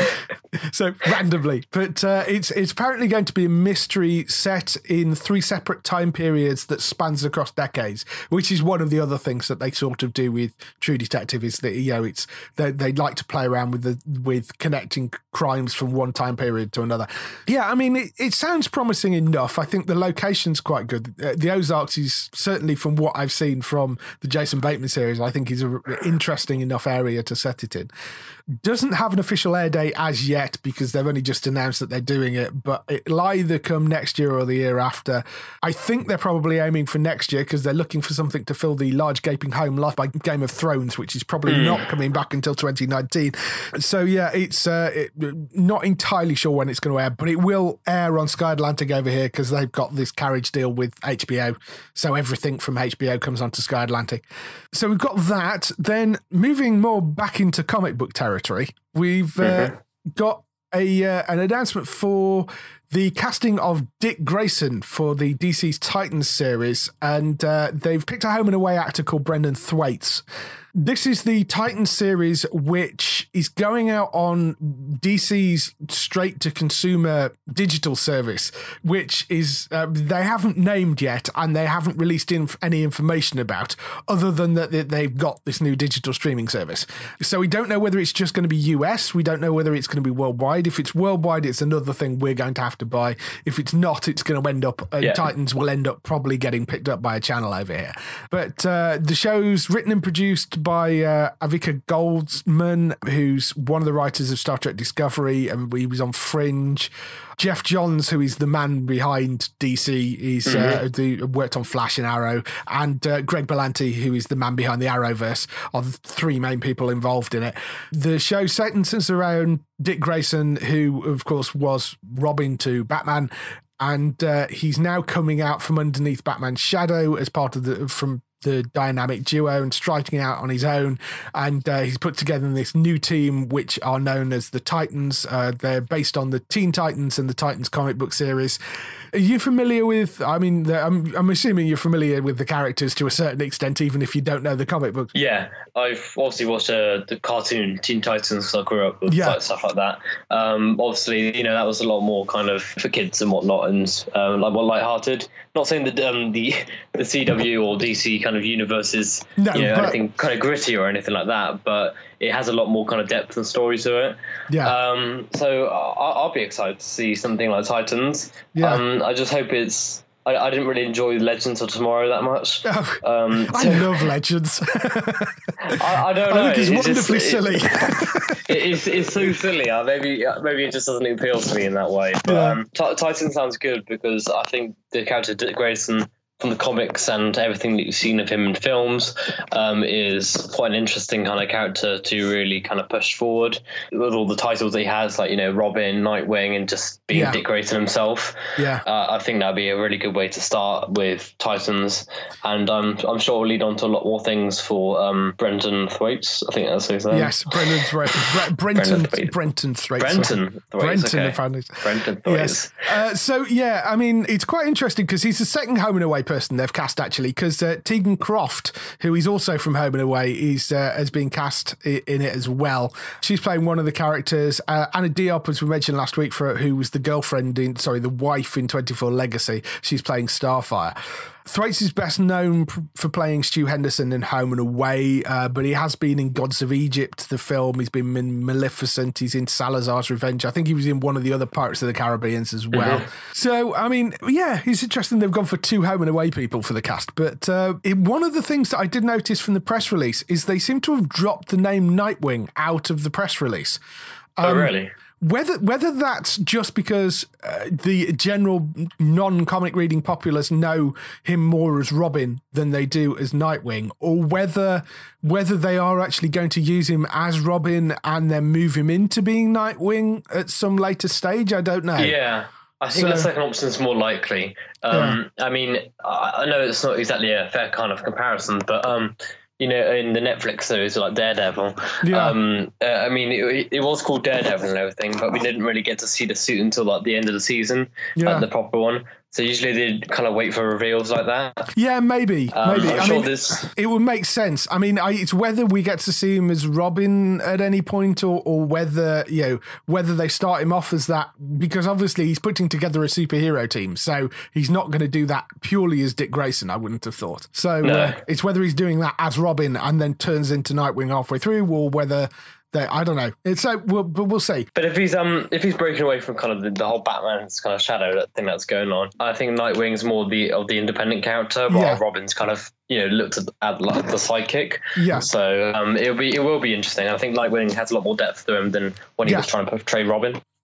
so randomly. But uh, it's it's apparently going to be a mystery set in three separate time periods that spans across decades, which is one of the other things that they sort of do with True Detective is that, you know, it's they they like to play around with the with connecting crimes from one time period to another. Yeah, I mean, it, it sounds promising enough. I think the location's quite good. Uh, the Ozarks is certainly, from what I've seen from the Jason Bateman series, I think is an interesting enough area to set it in. Doesn't have an official air date as yet because they've only just announced that they're doing it, but it'll either come next year or the year after. I think they're probably aiming for next year because they're looking for something to fill the large gaping home left by Game of Thrones, which is probably mm. not coming back until twenty nineteen. So yeah, it's uh, uh, it, not entirely sure when it's going to air, but it will air on Sky Atlantic over here because they've got this carriage deal with H B O. So everything from H B O comes onto Sky Atlantic. So we've got that. Then moving more back into comic book territory, we've mm-hmm. uh, got a uh, an announcement for the casting of Dick Grayson for the D C's Titans series, and uh, they've picked a home and away actor called Brendan Thwaites. This is the Titans series, which is going out on D C's straight-to-consumer digital service, which is uh, they haven't named yet, and they haven't released inf- any information about, other than that they've got this new digital streaming service. So we don't know whether it's just going to be U S. We don't know whether it's going to be worldwide. If it's worldwide, it's another thing we're going to have to buy. If it's not, it's going to end up, uh, yeah. Titans will end up probably getting picked up by a channel over here. But uh, the show's written and produced by uh, Avica Goldsman, who's one of the writers of Star Trek Discovery, and he was on Fringe. Jeff Johns, who is the man behind D C, he's mm-hmm. uh, the, worked on Flash and Arrow, and uh, Greg Berlanti, who is the man behind the Arrowverse, are the three main people involved in it. The show centers around Dick Grayson, who, of course, was Robin to Batman, and uh, he's now coming out from underneath Batman's shadow as part of the from the dynamic duo and striking out on his own. And uh, he's put together this new team, which are known as the Titans. Uh, they're based on the Teen Titans and the Titans comic book series. Are you familiar with, I mean, the, I'm, I'm assuming you're familiar with the characters to a certain extent, even if you don't know the comic book. Yeah, I've obviously watched uh, the cartoon Teen Titans, so I grew up with yeah. like, stuff like that. Um, obviously, you know, that was a lot more kind of for kids and whatnot, and um, like more lighthearted. Not saying that um, the the C W or D C kind of universe is no, you know, but, anything kind of gritty or anything like that, but it has a lot more kind of depth and story to it. Yeah. Um, so I'll, I'll be excited to see something like Titans. Yeah. Um, I just hope it's. I, I didn't really enjoy Legends of Tomorrow that much. Oh, um, I so, love Legends. I, I don't know. I think it's, it's wonderfully just, silly. It, it, it's, it's so silly. Uh, maybe maybe it just doesn't appeal to me in that way. But yeah. um, T- Titan sounds good because I think the character Dick Grayson from the comics and everything that you've seen of him in films um, is quite an interesting kind of character to really kind of push forward with all the titles that he has, like, you know, Robin, Nightwing, and just being yeah. Dick Grayson himself. Yeah, uh, I think that'd be a really good way to start with Titans, and um, I'm sure it'll lead on to a lot more things for um, Brendan Thwaites. I think that's his name. Yes, Brendan Thwaites. Brenton Brenton Thwaites. Brenton Thwaites. Brenton, okay. Brenton Thwaites. Yes. Uh, so yeah, I mean, it's quite interesting because he's the second Home and Away person they've cast, actually, because uh, Tegan Croft, who is also from Home and Away, is uh, has been cast in, in it as well. She's playing one of the characters. Uh, Anna Diop, as we mentioned last week, for who was the girlfriend in, sorry, the wife in twenty-four Legacy. She's playing Starfire. Thwaites is best known for playing Stu Henderson in Home and Away, uh, but he has been in Gods of Egypt, the film. He's been in Maleficent. He's in Salazar's Revenge. I think he was in one of the other Pirates of the Caribbeans as well. Mm-hmm. So, I mean, yeah, it's interesting they've gone for two Home and Away people for the cast. But uh, it, one of the things that I did notice from the press release is they seem to have dropped the name Nightwing out of the press release. Um, oh, really? Whether whether that's just because uh, the general non-comic reading populace know him more as Robin than they do as Nightwing, or whether whether they are actually going to use him as Robin and then move him into being Nightwing at some later stage, I don't know. Yeah. I think so, the second option is more likely. Um, yeah. I mean, I know it's not exactly a fair kind of comparison, but um, you know, in the Netflix series like Daredevil, yeah. um, uh, I mean, it, it was called Daredevil and everything, but we didn't really get to see the suit until like the end of the season, yeah. like the proper one. So usually they kind of wait for reveals like that. Yeah, maybe. Um, maybe. I'm I sure mean, this... it would make sense. I mean, I, it's whether we get to see him as Robin at any point, or, or whether, you know, whether they start him off as that, because obviously he's putting together a superhero team, so he's not going to do that purely as Dick Grayson, I wouldn't have thought. So no. uh, it's whether he's doing that as Robin and then turns into Nightwing halfway through, or whether... They, I don't know. It's so, we'll, but we'll see. But if he's um if he's breaking away from kind of the, the whole Batman's kind of shadow thing that's going on, I think Nightwing's more the of the independent character, while yeah. Robin's kind of, you know, looked at, at like the sidekick. Yeah. So um it'll be it will be interesting. I think Nightwing has a lot more depth to him than when he yeah. was trying to portray Robin.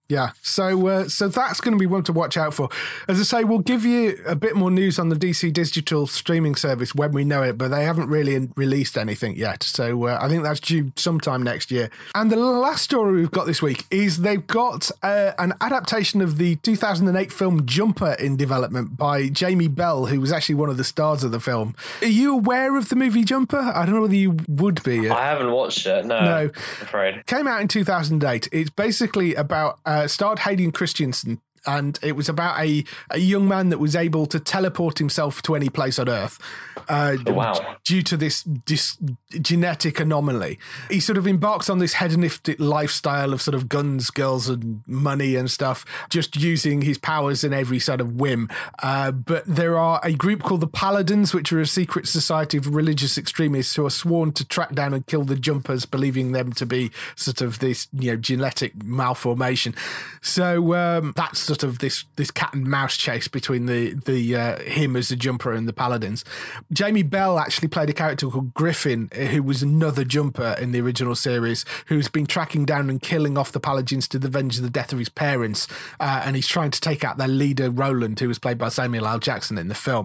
Yeah, so uh, so that's going to be one to watch out for. As I say, we'll give you a bit more news on the D C Digital streaming service when we know it, but they haven't really released anything yet. So uh, I think that's due sometime next year. And the last story we've got this week is they've got uh, an adaptation of the two thousand eight film Jumper in development by Jamie Bell, who was actually one of the stars of the film. Are you aware of the movie Jumper? I don't know whether you would be. I haven't watched it, no, no. I'm afraid. Came out in two thousand eight. It's basically about... Uh, starred Hayden Christensen, and it was about a, a young man that was able to teleport himself to any place on Earth uh, oh, wow. due to this, this genetic anomaly. He sort of embarks on this hedonistic lifestyle of sort of guns, girls and money and stuff, just using his powers in every sort of whim. Uh, but there are a group called the Paladins, which are a secret society of religious extremists who are sworn to track down and kill the Jumpers, believing them to be sort of this, you know, genetic malformation. So um, that's sort of this this cat and mouse chase between the the uh, him as a Jumper and the Paladins. Jamie Bell actually played a character called Griffin, who was another Jumper in the original series, who's been tracking down and killing off the Paladins to avenge the death of his parents, uh, and he's trying to take out their leader Roland, who was played by Samuel L. Jackson in the film.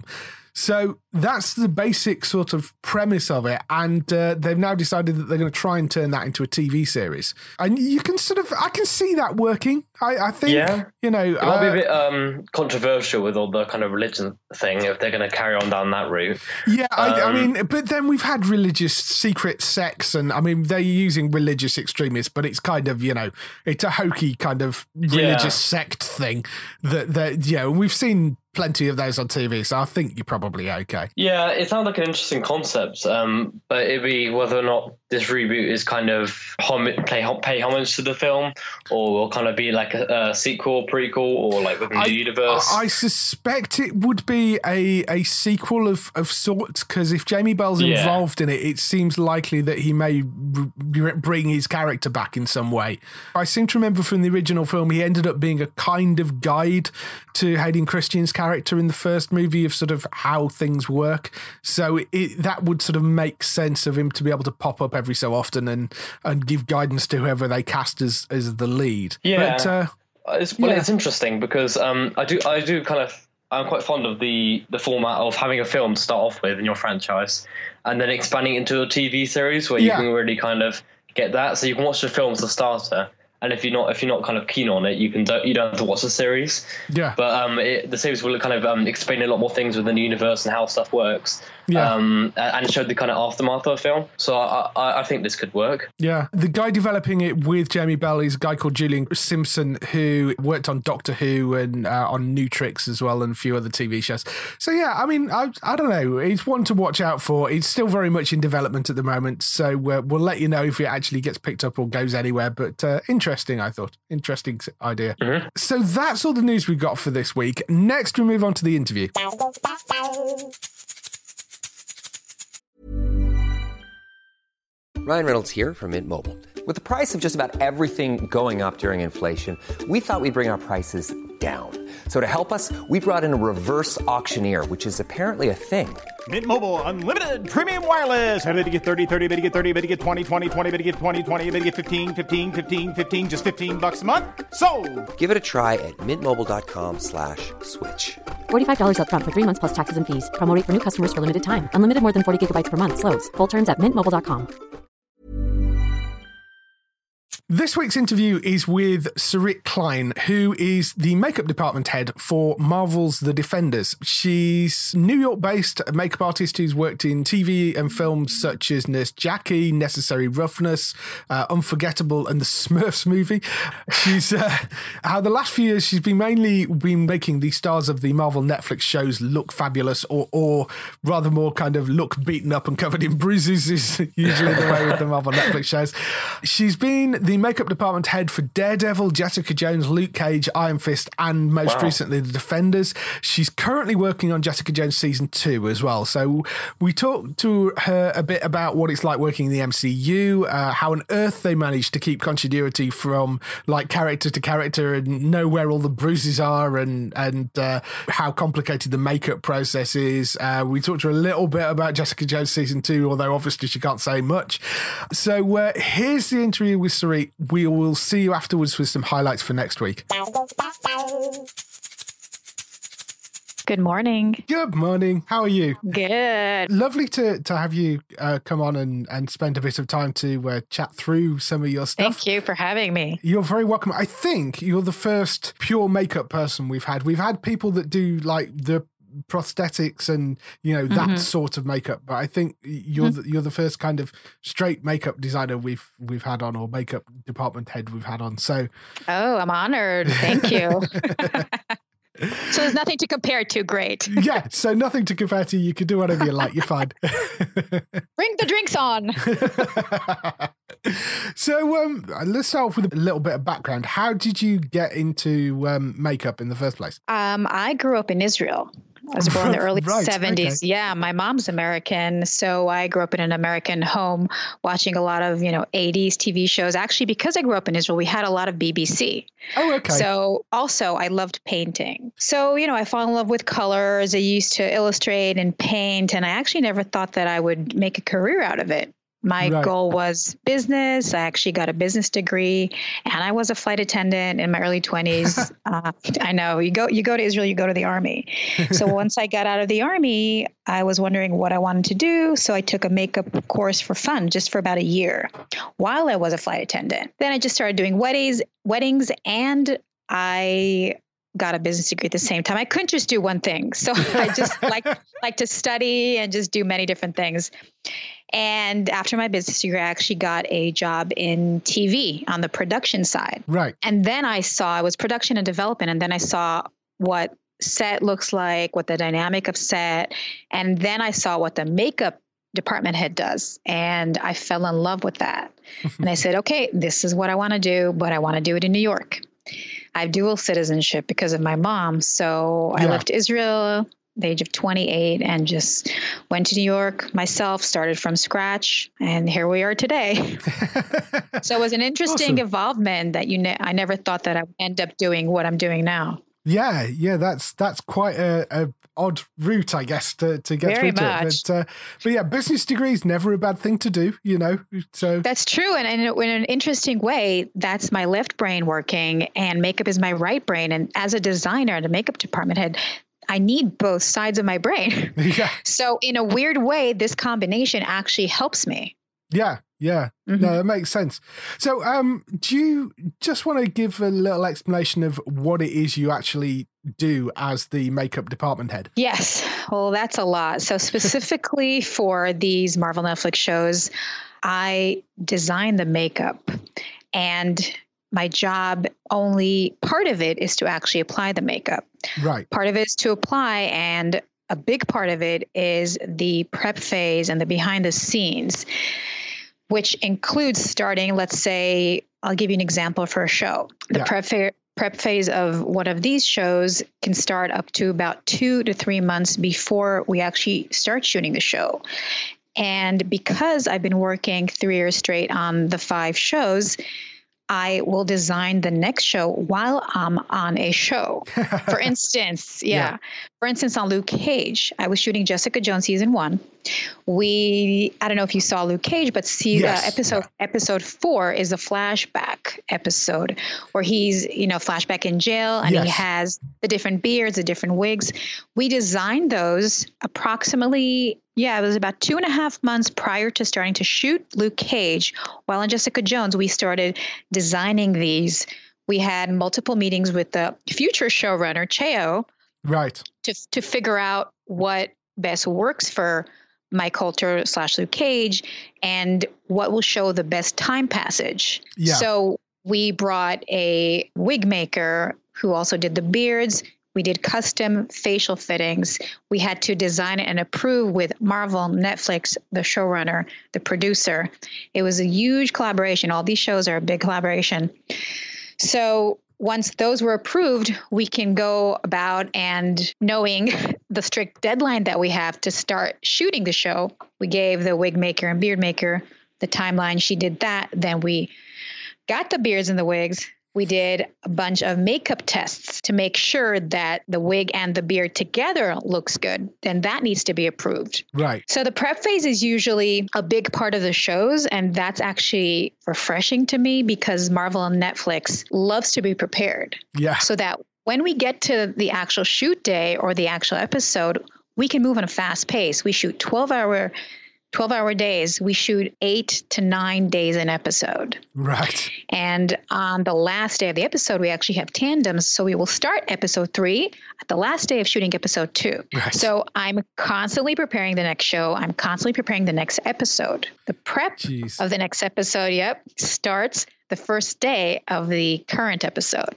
So that's the basic sort of premise of it. And uh, they've now decided that they're going to try and turn that into a T V series. And you can sort of, I can see that working. I, I think, yeah. you know. It might uh, be a bit um, controversial with all the kind of religion thing if they're going to carry on down that route. Yeah, um, I, I mean, but then we've had religious secret sex and, I mean, they're using religious extremists, but it's kind of, you know, it's a hokey kind of religious yeah. sect thing that, that, you know, we've seen plenty of those on T V, so I think you're probably okay. Yeah, it sounds like an interesting concept, um, but it'd be whether or not this reboot is kind of hom- pay, pay homage to the film, or will kind of be like a, a sequel, prequel, or like within the universe. I suspect it would be a, a sequel of, of sorts, because if Jamie Bell's yeah. involved in it, it seems likely that he may r- bring his character back in some way. I seem to remember from the original film, he ended up being a kind of guide to Hayden Christensen's character in the first movie of sort of how things work. So it, that would sort of make sense of him to be able to pop up every so often and, and give guidance to whoever they cast as, as the lead. Yeah. But, uh, it's, well, yeah. it's interesting because um, I do I do kind of, I'm quite fond of the, the format of having a film to start off with in your franchise and then expanding into a T V series where you yeah. can really kind of get that. So you can watch the film as a starter. And if you're not, if you're not kind of keen on it, you can don't, you don't have to watch the series. Yeah. But um, it, the series will kind of um, explain a lot more things within the universe and how stuff works. Yeah. Um, and showed the kind of aftermath of the film. So I, I, I think this could work. Yeah. The guy developing it with Jamie Bell is a guy called Julian Simpson, who worked on Doctor Who and uh, on Nutrix as well and a few other T V shows. So yeah, I mean, I, I don't know. It's one to watch out for. It's still very much in development at the moment. So uh, we'll let you know if it actually gets picked up or goes anywhere. But uh, interesting, I thought. Interesting idea. Mm-hmm. So that's all the news we've got for this week. Next, we move on to the interview. Ryan Reynolds here from Mint Mobile. With the price of just about everything going up during inflation, we thought we'd bring our prices down. So to help us, we brought in a reverse auctioneer, which is apparently a thing. Mint Mobile Unlimited Premium Wireless. How to get thirty, thirty, how to get thirty, how to get twenty, twenty, twenty, how to get twenty, twenty, how to get fifteen, fifteen, fifteen, fifteen, just fifteen bucks a month? Sold! Give it a try at mintmobile.com slash switch. forty-five dollars up front for three months plus taxes and fees. Promo rate for new customers for limited time. Unlimited more than forty gigabytes per month. Slows full terms at mint mobile dot com. This week's interview is with Sarit Klein, who is the makeup department head for Marvel's The Defenders. She's New York-based makeup artist who's worked in T V and films such as Nurse Jackie, Necessary Roughness, uh, Unforgettable, and the Smurfs movie. She's uh, how the last few years she's been mainly been making the stars of the Marvel Netflix shows look fabulous, or, or rather more kind of look beaten up and covered in bruises is usually the way with the Marvel Netflix shows. She's been the makeup department head for Daredevil, Jessica Jones, Luke Cage, Iron Fist, and most wow. recently The Defenders. She's currently working on Jessica Jones season two as well. So we talked to her a bit about what it's like working in the M C U, uh, how on earth they managed to keep continuity from like character to character and know where all the bruises are, and and uh, how complicated the makeup process is. Uh, we talked to her a little bit about Jessica Jones season two, although obviously she can't say much. So uh, here's the interview with Sarit Anyway, we will see you afterwards with some highlights for next week. Good morning. Good morning. How are you? Good. Lovely to to have you uh, come on and, and spend a bit of time to uh, chat through some of your stuff. Thank you for having me. You're very welcome. I think you're the first pure makeup person we've had. We've had people that do like the prosthetics and, you know, that mm-hmm. sort of makeup, but I think you're mm-hmm. the, you're the first kind of straight makeup designer we've we've had on, or makeup department head we've had on. So, oh, I'm honored. Thank you. So there's nothing to compare to. Great. Yeah, so nothing to compare to. You can do whatever you like. You're fine. Bring the drinks on. So um, let's start off with a little bit of background. How did you get into um, makeup in the first place? Um, I grew up in Israel. I was born in the early right, seventies. Okay. Yeah, my mom's American. So I grew up in an American home watching a lot of, you know, eighties T V shows. Actually, because I grew up in Israel, we had a lot of B B C. Oh, okay. So also I loved painting. So, you know, I fell in love with colors. I used to illustrate and paint. And I actually never thought that I would make a career out of it. My right. goal was business. I actually got a business degree, and I was a flight attendant in my early twenties. uh, I know you go, you go to Israel, you go to the army. So once I got out of the army, I was wondering what I wanted to do. So I took a makeup course for fun, just for about a year while I was a flight attendant. Then I just started doing weddings, weddings, and I got a business degree at the same time. I couldn't just do one thing. So I just like, like to study and just do many different things. And after my business degree, I actually got a job in T V on the production side. Right. And then I saw, it was production and development. And then I saw what set looks like, what the dynamic of set. And then I saw what the makeup department head does. And I fell in love with that. And I said, okay, this is what I want to do, but I want to do it in New York. I have dual citizenship because of my mom. So yeah. I left Israel at the age of twenty-eight and just went to New York myself, started from scratch, and here we are today. So it was an interesting awesome. involvement that you ne- I never thought that I would end up doing what I'm doing now. Yeah, yeah, that's that's quite a, a odd route, I guess, to, to get Very through much. to it. But, uh, but yeah, business degree is never a bad thing to do, you know. So that's true, and, and in an interesting way, that's my left brain working, and makeup is my right brain. And as a designer and a makeup department head, I need both sides of my brain. Yeah. So in a weird way, this combination actually helps me. Yeah. Yeah, mm-hmm. No, that makes sense. So um, do you just want to give a little explanation of what it is you actually do as the makeup department head? Yes. Well, that's a lot. So specifically for these Marvel Netflix shows, I design the makeup, and my job, only part of it is to actually apply the makeup. Right. Part of it is to apply, and a big part of it is the prep phase and the behind the scenes, which includes starting, let's say, I'll give you an example for a show. The yeah. prep, fa- prep phase of one of these shows can start up to about two to three months before we actually start shooting the show. And because I've been working three years straight on the five shows, I will design the next show while I'm on a show. For instance, yeah. yeah. For instance, on Luke Cage, I was shooting Jessica Jones season one. We, I don't know if you saw Luke Cage, but see, yes. uh, episode yeah. episode four is a flashback episode where he's, you know, flashback in jail, and yes. he has the different beards, the different wigs. We designed those approximately, yeah, it was about two and a half months prior to starting to shoot Luke Cage. While on Jessica Jones, we started designing these. We had multiple meetings with the future showrunner, Cheo, right, to to figure out what best works for Mike Coulter slash Luke Cage and what will show the best time passage. Yeah. So we brought a wig maker who also did the beards. We did custom facial fittings. We had to design it and approve with Marvel, Netflix, the showrunner, the producer. It was a huge collaboration. All these shows are a big collaboration. So once those were approved, we can go about and knowing the strict deadline that we have to start shooting the show. We gave the wig maker and beard maker the timeline. She did that. Then we got the beards and the wigs, We did a bunch of makeup tests to make sure that the wig and the beard together looks good. Then that needs to be approved. Right. So the prep phase is usually a big part of the shows. And that's actually refreshing to me because Marvel and Netflix loves to be prepared. Yeah. So that when we get to the actual shoot day or the actual episode, we can move on a fast pace. We shoot twelve hour twelve hour days. We shoot eight to nine days an episode. Right. And on the last day of the episode, we actually have tandems. So we will start episode three at the last day of shooting episode two. Right. So I'm constantly preparing the next show. I'm constantly preparing the next episode. The prep Jeez. of the next episode, yep, starts the first day of the current episode.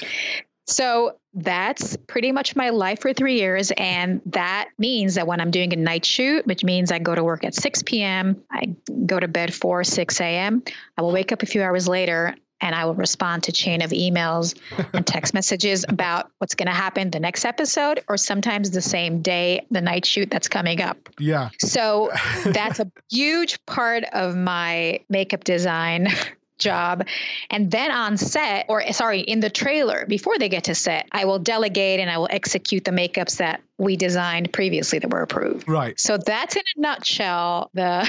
So that's pretty much my life for three years. And that means that when I'm doing a night shoot, which means I go to work at six p.m., I go to bed four, six a.m., I will wake up a few hours later and I will respond to chain of emails and text messages about what's going to happen the next episode, or sometimes the same day, the night shoot that's coming up. Yeah. So that's a huge part of my makeup design job. And then on set, or sorry, in the trailer, before they get to set, I will delegate and I will execute the makeups that we designed previously that were approved. Right. So that's in a nutshell the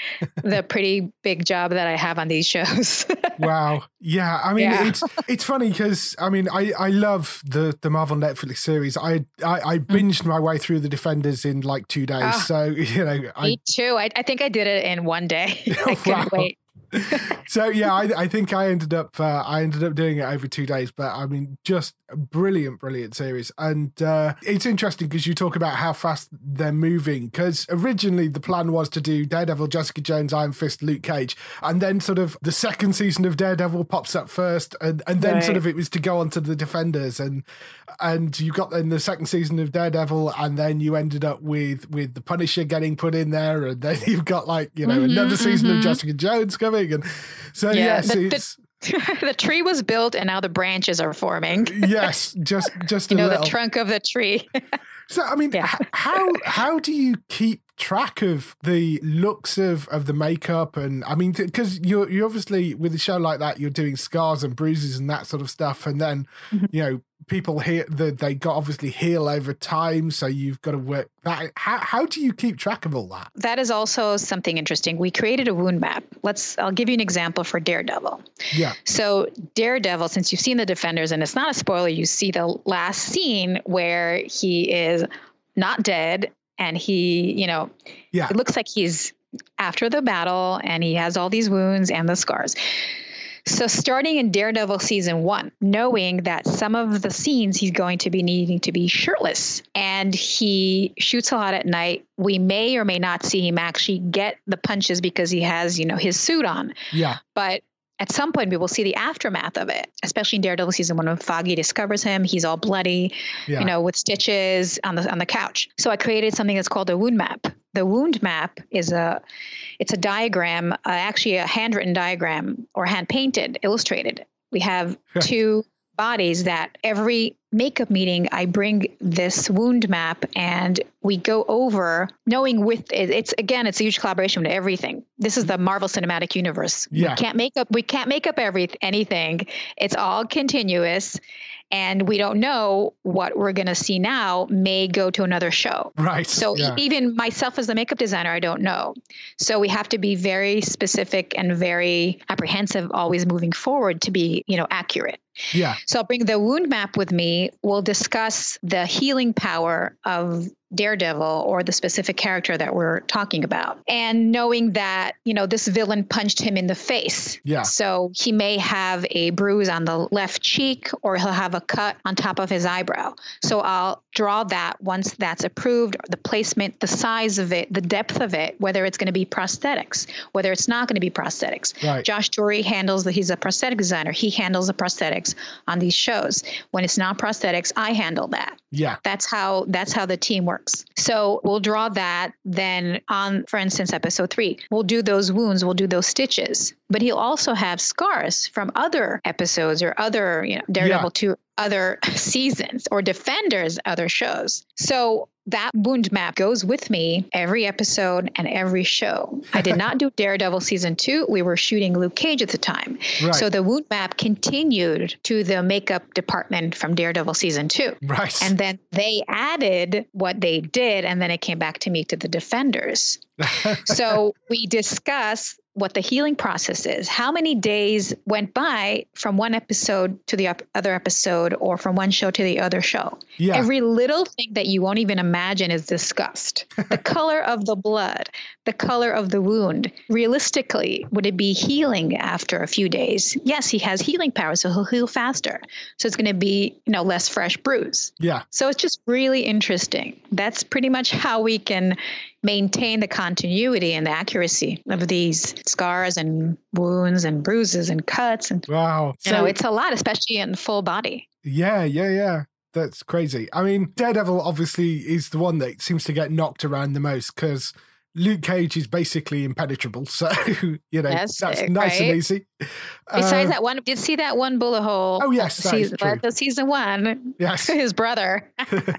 the pretty big job that I have on these shows. Wow. Yeah. I mean, Yeah. it's it's funny because I mean, I, I love the the Marvel Netflix series. I I, I binged my way through the Defenders in like two days. Ah. So you know, I Me too. I, I think I did it in one day. I couldn't Wow. wait. so yeah, I, I think I ended up uh, I ended up doing it over two days. But I mean, just a brilliant, brilliant series. And uh, it's interesting because you talk about how fast they're moving. Because originally the plan was to do Daredevil, Jessica Jones, Iron Fist, Luke Cage, and then sort of the second season of Daredevil pops up first, and and then Right. sort of it was to go on to the Defenders, and and you got in the second season of Daredevil, and then you ended up with with the Punisher getting put in there, and then you've got like you know Mm-hmm, another season mm-hmm. of Jessica Jones coming, and so yes, the, it's the, the tree was built and now the branches are forming. yes, just just You a know, little. the trunk of the tree. So I mean, Yeah. h- how how do you keep track of the looks of, of the makeup? And I mean, because you're you obviously with a show like that, you're doing scars and bruises and that sort of stuff, and then Mm-hmm. you know people heal the they got obviously heal over time, so you've got to work that. How how do you keep track of all that? That is also something interesting. We created a wound map. Let's, I'll give you an example for Daredevil. Yeah, So Daredevil, since you've seen the Defenders, and it's not a spoiler, you see the last scene where he is not dead and he, you know, yeah, it looks like he's after the battle and he has all these wounds and the scars. So starting in Daredevil season one, knowing that some of the scenes he's going to be needing to be shirtless and he shoots a lot at night, we may or may not see him actually get the punches because he has, you know, his suit on. yeah, But at some point we will see the aftermath of it, especially in Daredevil season one when Foggy discovers him. He's all bloody, yeah. you know, with stitches on the on the couch. So I created something that's called a wound map. The wound map is a, it's a diagram, uh, actually a handwritten diagram or hand painted, illustrated. We have two bodies that every makeup meeting, I bring this wound map and we go over knowing with it, it's again, it's a huge collaboration with everything. This is the Marvel Cinematic Universe. Yeah. We can't make up, we can't make up every anything. It's all continuous. And we don't know what we're going to see now may go to another show. Right. So yeah. even myself as the makeup designer, I don't know. So we have to be very specific and very apprehensive, always moving forward to be, you know, accurate. yeah, So I'll bring the wound map with me. We'll discuss the healing power of Daredevil or the specific character that we're talking about. And knowing that, you know, this villain punched him in the face. Yeah. So he may have a bruise on the left cheek or he'll have a cut on top of his eyebrow. So I'll draw that once that's approved, the placement, the size of it, the depth of it, whether it's going to be prosthetics, whether it's not going to be prosthetics. Right. Josh Torrey handles the, he's a prosthetic designer. He handles the prosthetics on these shows. When it's not prosthetics, I handle that. yeah, That's how that's how the team works. So we'll draw that. Then on, for instance, episode three, we'll do those wounds, we'll do those stitches. But he'll also have scars from other episodes or other, you know, Daredevil Yeah. two other seasons or Defenders other shows. So that wound map goes with me every episode and every show. I did not do Daredevil season two. We were shooting Luke Cage at the time. Right. So the wound map continued to the makeup department from Daredevil season two. Right. And then they added what they did, and then it came back to me to the Defenders. So we discuss what the healing process is. How many days went by from one episode to the other episode, or from one show to the other show? Yeah. Every little thing that you won't even imagine is discussed. The color of the blood, the color of the wound. Realistically, would it be healing after a few days? Yes, he has healing power, so he'll heal faster. So it's going to be, you know, less fresh bruise. Yeah. So it's just really interesting. That's pretty much how we can maintain the continuity and the accuracy of these scars and wounds and bruises and cuts. And wow. You so, know, it's a lot, especially in full body. Yeah, yeah, yeah. That's crazy. I mean, Daredevil obviously is the one that seems to get knocked around the most because Luke Cage is basically impenetrable. So, you know, that's, that's nice right? and easy. Besides uh, that one, did you see that one bullet hole? Oh, yes. That season, is true. The season one. Yes. His brother.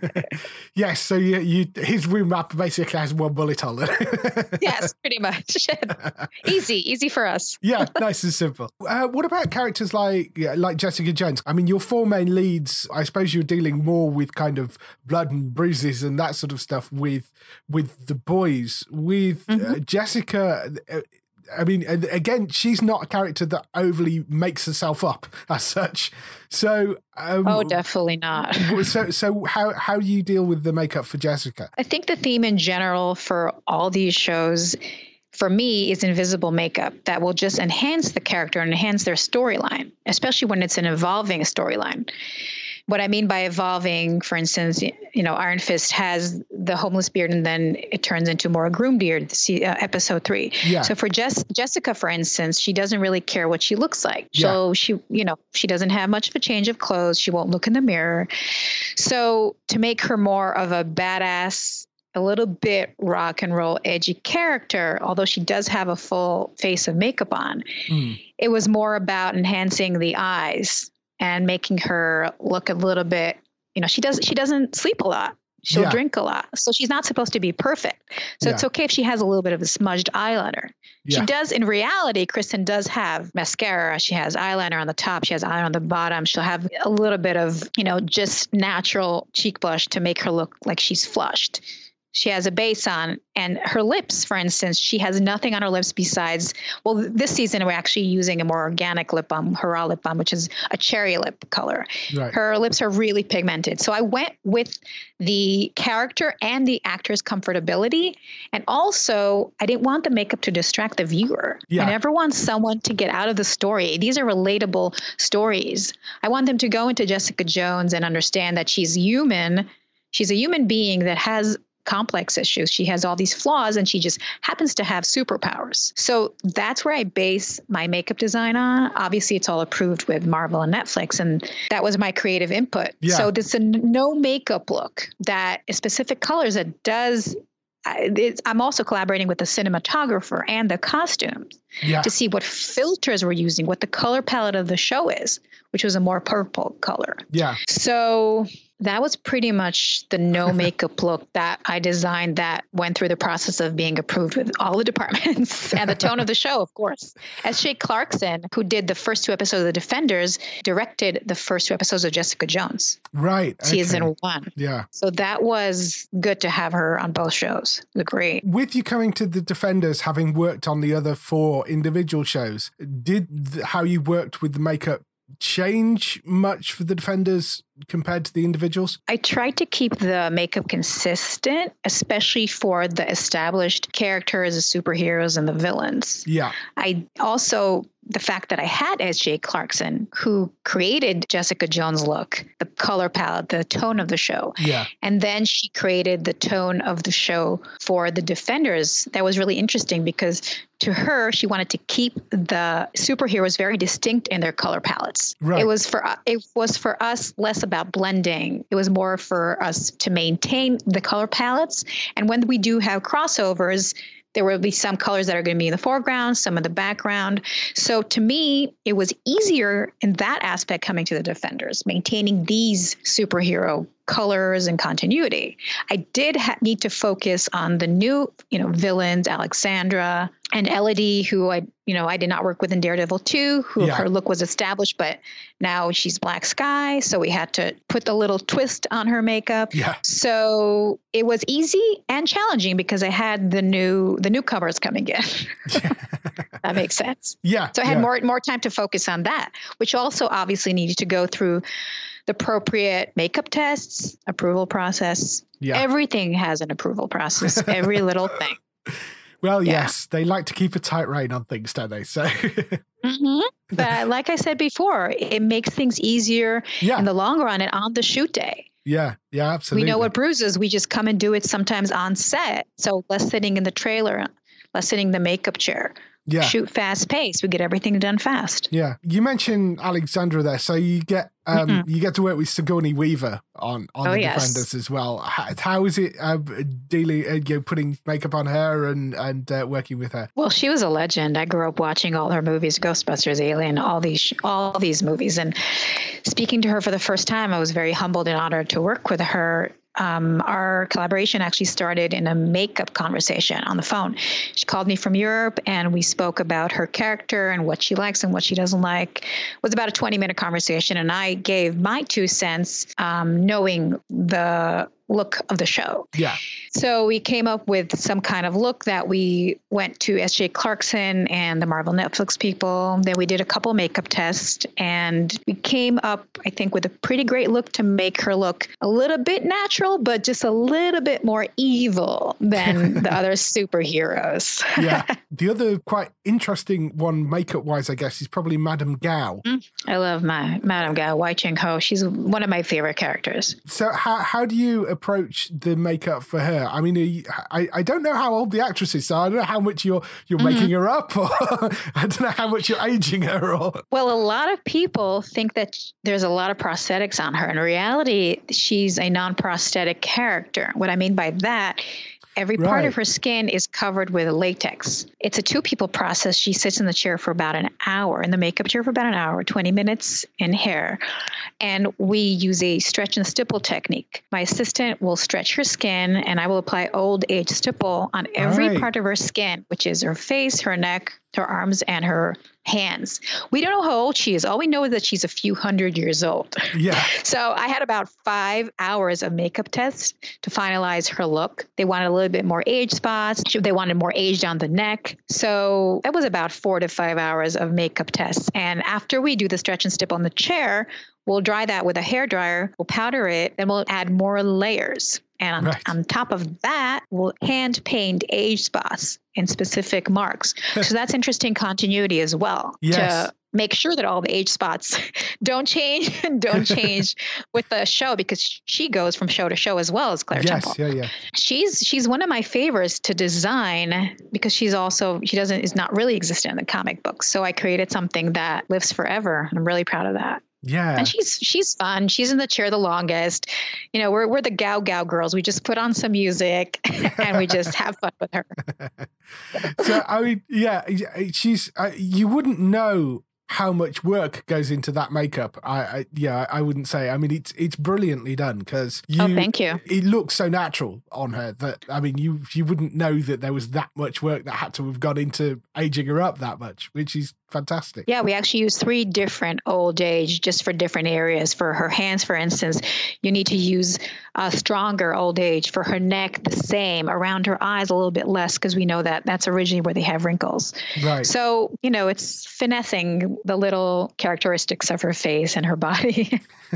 Yes. So you, you, his wound map basically has one bullet hole. Yes, pretty much. Easy, easy for us. Yeah, nice and simple. Uh, what about characters like yeah, like Jessica Jones? I mean, your four main leads, I suppose you're dealing more with kind of blood and bruises and that sort of stuff with, with the boys. With mm-hmm. uh, Jessica, uh, I mean, again, she's not a character that overly makes herself up as such. So, um, oh, definitely not. So, so how how do you deal with the makeup for Jessica? I think the theme in general for all these shows, for me, is invisible makeup that will just enhance the character and enhance their storyline, especially when it's an evolving storyline. What I mean by evolving, for instance, you know, Iron Fist has the homeless beard and then it turns into more a groom beard, see, uh, episode three. Yeah. So for Jess, Jessica, for instance, she doesn't really care what she looks like. So yeah. she, you know, she doesn't have much of a change of clothes. She won't look in the mirror. So to make her more of a badass, a little bit rock and roll edgy character, although she does have a full face of makeup on, mm. it was more about enhancing the eyes and making her look a little bit, you know, she does, she doesn't sleep a lot. She'll yeah. drink a lot. So she's not supposed to be perfect. So yeah. it's okay if she has a little bit of a smudged eyeliner. Yeah. She does, in reality, Kristen does have mascara. She has eyeliner on the top. She has eyeliner on the bottom. She'll have a little bit of, you know, just natural cheek blush to make her look like she's flushed. She has a base on, and her lips, for instance, she has nothing on her lips besides, well, this season we're actually using a more organic lip balm, her raw lip balm, which is a cherry lip color. Right. Her lips are really pigmented. So I went with the character and the actor's comfortability. And also, I didn't want the makeup to distract the viewer. Yeah. I never want someone to get out of the story. These are relatable stories. I want them to go into Jessica Jones and understand that she's human. She's a human being that has complex issues. She has all these flaws and she just happens to have superpowers. So that's where I base my makeup design on. Obviously, it's all approved with Marvel and Netflix, and that was my creative input. Yeah. So this a no makeup look that is specific colors that does. It's, I'm also collaborating with the cinematographer and the costumes yeah. to see what filters we're using, what the color palette of the show is, which was a more purple color. Yeah. So that was pretty much the no makeup look that I designed that went through the process of being approved with all the departments and the tone of the show, of course. S J Clarkson, who did the first two episodes of The Defenders, directed the first two episodes of Jessica Jones. Right. Okay. Season one. Yeah. So that was good to have her on both shows. It was great. With you coming to The Defenders, having worked on the other four individual shows, did th- how you worked with the makeup change much for the Defenders compared to the individuals? I tried to keep the makeup consistent, especially for the established characters, the superheroes, and the villains. Yeah. I also, the fact that I had S J Clarkson, who created Jessica Jones' look, the color palette, the tone of the show. Yeah. And then she created the tone of the show for the Defenders. That was really interesting because to her, she wanted to keep the superheroes very distinct in their color palettes. Right. It was for it was for us less about blending. It was more for us to maintain the color palettes. And when we do have crossovers, there will be some colors that are going to be in the foreground, some in the background. So to me, it was easier in that aspect coming to the Defenders, maintaining these superhero colors and continuity. I did ha- need to focus on the new, you know, villains, Alexandra and Elodie, who I, you know, I did not work with in Daredevil two, who Yeah. her look was established, but now she's Black Sky. So we had to put the little twist on her makeup. Yeah. So it was easy and challenging because I had the new, the newcomers coming in. That makes sense. Yeah. So I had yeah. more, more time to focus on that, which also obviously needed to go through the appropriate makeup tests, approval process. Yeah. Everything has an approval process, every little thing. Well, Yeah. yes, they like to keep a tight rein on things, don't they? So, hmm But like I said before, it makes things easier yeah, in the long run and on the shoot day. yeah, yeah, absolutely. We know what bruises. We just come and do it sometimes on set. So less sitting in the trailer, less sitting in the makeup chair. Yeah. Shoot fast pace. We get everything done fast. Yeah, you mentioned Alexandra there, so you get um, Mhm. you get to work with Sigourney Weaver on on Oh, the yes. Defenders as well. How, how is it uh, dealing, uh, you know, putting makeup on her and and uh, working with her? Well, she was a legend. I grew up watching all her movies, Ghostbusters, Alien, all these all these movies. And speaking to her for the first time, I was very humbled and honored to work with her. Um, our collaboration actually started in a makeup conversation on the phone. She called me from Europe and we spoke about her character and what she likes and what she doesn't like. It was about a twenty minute conversation and I gave my two cents, um, knowing the look of the show. Yeah, So we came up with some kind of look that we went to S J Clarkson and the Marvel Netflix people. Then we did a couple makeup tests and we came up, I think, with a pretty great look to make her look a little bit natural, but just a little bit more evil than the other superheroes. yeah. The other quite interesting one, makeup wise, I guess, is probably Madame Gao. I love my Madame Gao, Wai Ching Ho. She's one of my favorite characters. So how how do you approach the makeup for her? I mean, are you, I I don't know how old the actress is, so I don't know how much you're you're Mm-hmm. making her up, or I don't know how much you're aging her, or Well, a lot of people think that there's a lot of prosthetics on her. In reality, she's a non-prosthetic character. What I mean by that, every part Right. of her skin is covered with latex. It's a two-people process. She sits in the chair for about an hour, in the makeup chair for about an hour, twenty minutes in hair. And we use a stretch and stipple technique. My assistant will stretch her skin, and I will apply old age stipple on every Right. part of her skin, which is her face, her neck, her arms, and her hands. We don't know how old she is. All we know is that she's a few hundred years old. yeah, So I had about five hours of makeup tests to finalize her look. They wanted a little bit more age spots. They wanted more age down the neck. So that was about four to five hours of makeup tests. And after we do the stretch and stip on the chair, we'll dry that with a hairdryer. We'll powder it. Then we'll add more layers. And on, Right. on top of that, we'll hand paint age spots in specific marks. So that's interesting continuity as well. Yes. To make sure that all the age spots don't change and don't change with the show, because she goes from show to show as well as Claire yes, Temple. yeah, yeah. She's she's one of my favorites to design because she's also she doesn't is not really existent in the comic books. So I created something that lives forever. And I'm really proud of that. Yeah. And she's she's fun. She's in the chair the longest. You know, we're we're the Gao Gao girls. We just put on some music and we just have fun with her. So I mean, yeah, she's. Uh, you wouldn't know how much work goes into that makeup. I, I yeah, I wouldn't say. I mean, it's it's brilliantly done because you. Oh, thank you. It looks so natural on her that I mean, you you wouldn't know that there was that much work that had to have gone into aging her up that much, which is fantastic. Yeah, we actually use three different old age just for different areas. For her hands, for instance, you need to use a stronger old age. For her neck, the same. Around her eyes, a little bit less because we know that that's originally where they have wrinkles. Right. So, you know, it's finessing the little characteristics of her face and her body.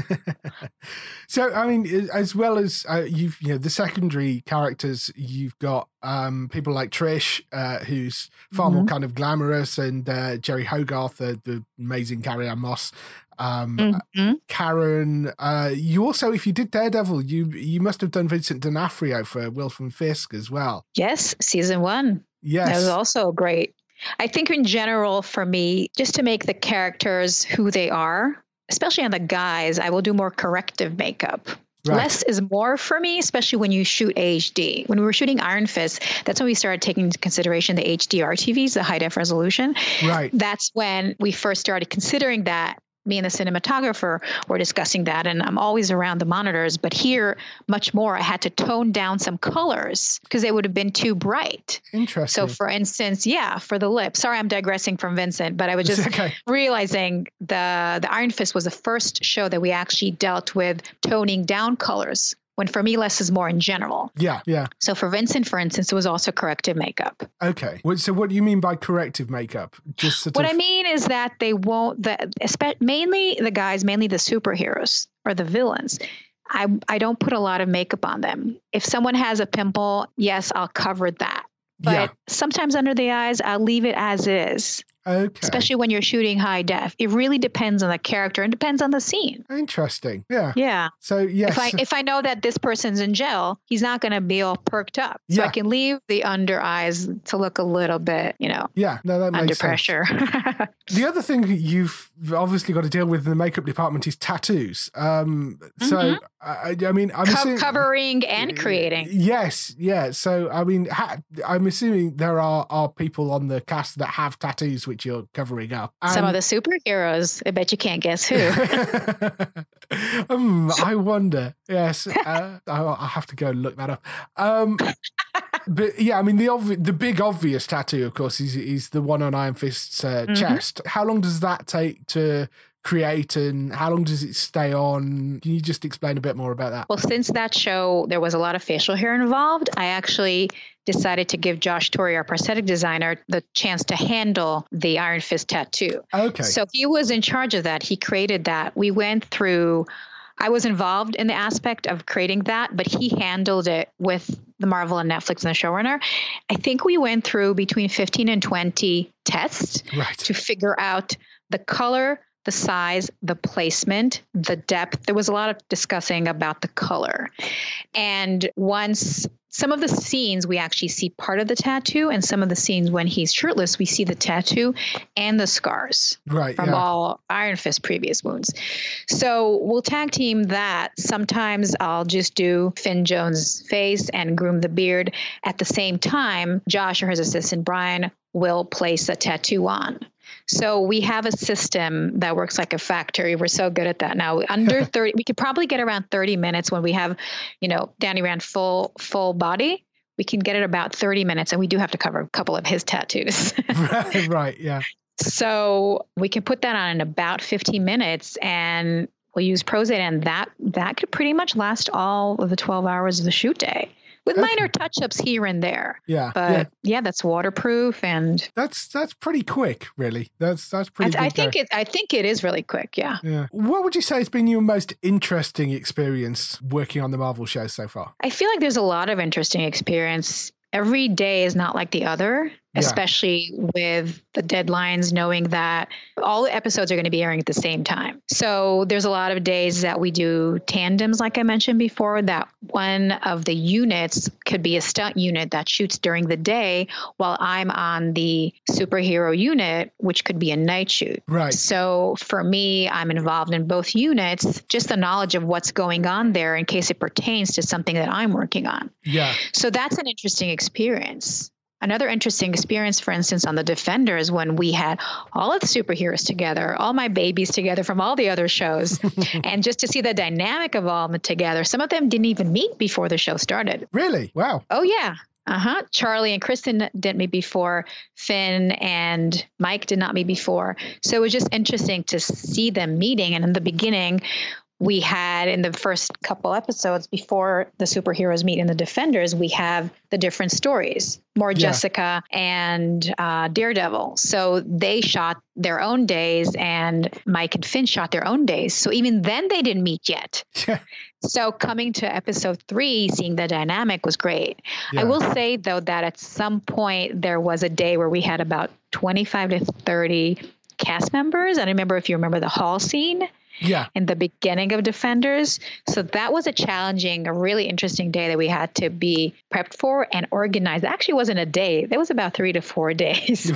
So, I mean, as well as uh, you've, you know, the secondary characters, you've got um, people like Trish, uh, who's far Mm-hmm. more kind of glamorous, and uh, Jerry Hogarth, the, the amazing Carrie-Anne Moss. Um, Mm-hmm. Karen, uh, you also, if you did Daredevil, you you must have done Vincent D'Onofrio for Wilson Fisk as well. Yes, season one. Yes. That was also great. I think in general, for me, just to make the characters who they are, especially on the guys, I will do more corrective makeup. Right. Less is more for me, especially when you shoot H D. When we were shooting Iron Fist, that's when we started taking into consideration the H D R T Vs, the high def resolution. Right. That's when we first started considering that me and the cinematographer were discussing that, and I'm always around the monitors. But here, much more, I had to tone down some colors because they would have been too bright. Interesting. So, for instance, yeah, for the lip. Sorry, I'm digressing from Vincent, but I was just okay. realizing the the Iron Fist was the first show that we actually dealt with toning down colors. When for me, less is more in general. Yeah, yeah. So for Vincent, for instance, it was also corrective makeup. Okay. So what do you mean by corrective makeup? Just sort what of... I mean is that they won't, the, mainly the guys, mainly the superheroes or the villains, I, I don't put a lot of makeup on them. If someone has a pimple, yes, I'll cover that. But yeah. sometimes under the eyes, I'll leave it as is. Okay. Especially when you're shooting high def. It really depends on the character and depends on the scene. Interesting. Yeah. Yeah. So, yes. If I, if I know that this person's in jail, he's not going to be all perked up. So yeah. I can leave the under eyes to look a little bit, you know, yeah, no, that makes under sense. pressure. The other thing you've obviously got to deal with in the makeup department is tattoos. Um, mm-hmm. So, I, I mean, I'm Co- assuming, covering and creating. Yes. Yeah. So, I mean, ha- I'm assuming there are, are people on the cast that have tattoos which you're covering up. And some of the superheroes. I bet you can't guess who. um, I wonder. Yes. Uh, I'll, I'll have to go and look that up. Um, but yeah, I mean, the obvi- the big obvious tattoo, of course, is, is the one on Iron Fist's uh, mm-hmm. chest. How long does that take to create, and how long does it stay on? Can you just explain a bit more about that? Well, since that show, there was a lot of facial hair involved. I actually decided to give Josh Torrey, our prosthetic designer, the chance to handle the Iron Fist tattoo. Okay. So he was in charge of that. He created that. We went through, I was involved in the aspect of creating that, but he handled it with the Marvel and Netflix and the showrunner. I think we went through between fifteen and twenty tests right. to figure out the color, the size, the placement, the depth. There was a lot of discussing about the color. And once some of the scenes, we actually see part of the tattoo, and some of the scenes when he's shirtless, we see the tattoo and the scars right, from yeah. all Iron Fist previous wounds. So we'll tag team that. Sometimes I'll just do Finn Jones' face and groom the beard. At the same time, Josh or his assistant Brian will place a tattoo on. So we have a system that works like a factory. We're so good at that now. Under thirty, we could probably get around thirty minutes when we have, you know, Danny Rand full full body. We can get it about thirty minutes, and we do have to cover a couple of his tattoos. right, right, yeah. So we can put that on in about fifteen minutes, and we'll use Prozade, and that that could pretty much last all of the twelve hours of the shoot day. With okay. minor touch-ups here and there. Yeah. But yeah. yeah, that's waterproof, and that's that's pretty quick, really. That's that's pretty I, good I think it I think it is really quick, yeah. Yeah. What would you say has been your most interesting experience working on the Marvel show so far? I feel like there's a lot of interesting experience. Every day is not like the other, yeah. especially with the deadlines, knowing that all the episodes are going to be airing at the same time. So there's a lot of days that we do tandems, like I mentioned before, that one of the units could be a stunt unit that shoots during the day while I'm on the superhero unit, which could be a night shoot. Right. So for me, I'm involved in both units, just the knowledge of what's going on there in case it pertains to something that I'm working on. Yeah. So that's an interesting experience. Another interesting experience, for instance, on the Defenders, when we had all of the superheroes together, all my babies together from all the other shows, and just to see the dynamic of all of them together. Some of them didn't even meet before the show started. Really? Wow. Oh, yeah. Uh-huh. Charlie and Kristen didn't meet before. Finn and Mike did not meet before. So it was just interesting to see them meeting. And in the beginning, we had in the first couple episodes before the superheroes meet in the Defenders, we have the different stories, more yeah. Jessica and uh, Daredevil. So they shot their own days, and Mike and Finn shot their own days. So even then they didn't meet yet. Yeah. So coming to episode three, seeing the dynamic was great. Yeah. I will say, though, that at some point there was a day where we had about twenty-five to thirty cast members. I don't remember if you remember the hall scene. Yeah. In the beginning of Defenders. So that was a challenging, a really interesting day that we had to be prepped for and organized. It actually wasn't a day. It was about three to four days.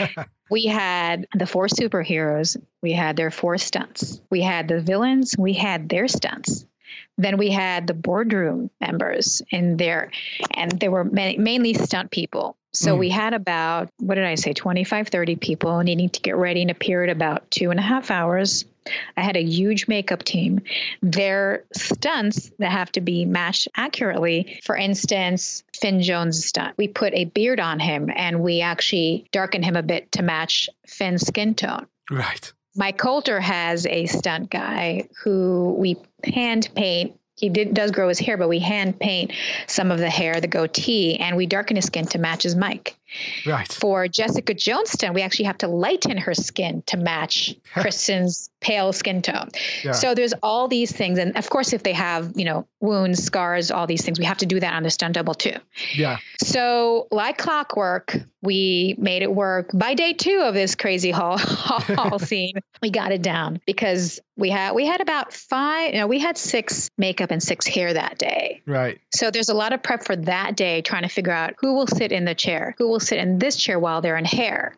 We had the four superheroes. We had their four stunts. We had the villains. We had their stunts. Then we had the boardroom members in there, and they were ma- mainly stunt people. So mm. we had about, what did I say, twenty-five, thirty people needing to get ready in a period of about two and a half hours. I had a huge makeup team. They're stunts that have to be matched accurately. For instance, Finn Jones' stunt. We put a beard on him and we actually darkened him a bit to match Finn's skin tone. Right. Mike Coulter has a stunt guy who we hand paint. He did, does grow his hair, but we hand paint some of the hair, the goatee, and we darken his skin to match his mic. Right. For Jessica Joneston, we actually have to lighten her skin to match Kristen's pale skin tone. Yeah. So there's all these things. And of course, if they have, you know, wounds, scars, all these things, we have to do that on the stunt double too. Yeah. So like clockwork, we made it work. By day two of this crazy hall, hall scene, we got it down because we had, we had about five, you know, we had six makeup and six hair that day. Right. So there's a lot of prep for that day, trying to figure out who will sit in the chair, who will sit in this chair while they're in hair.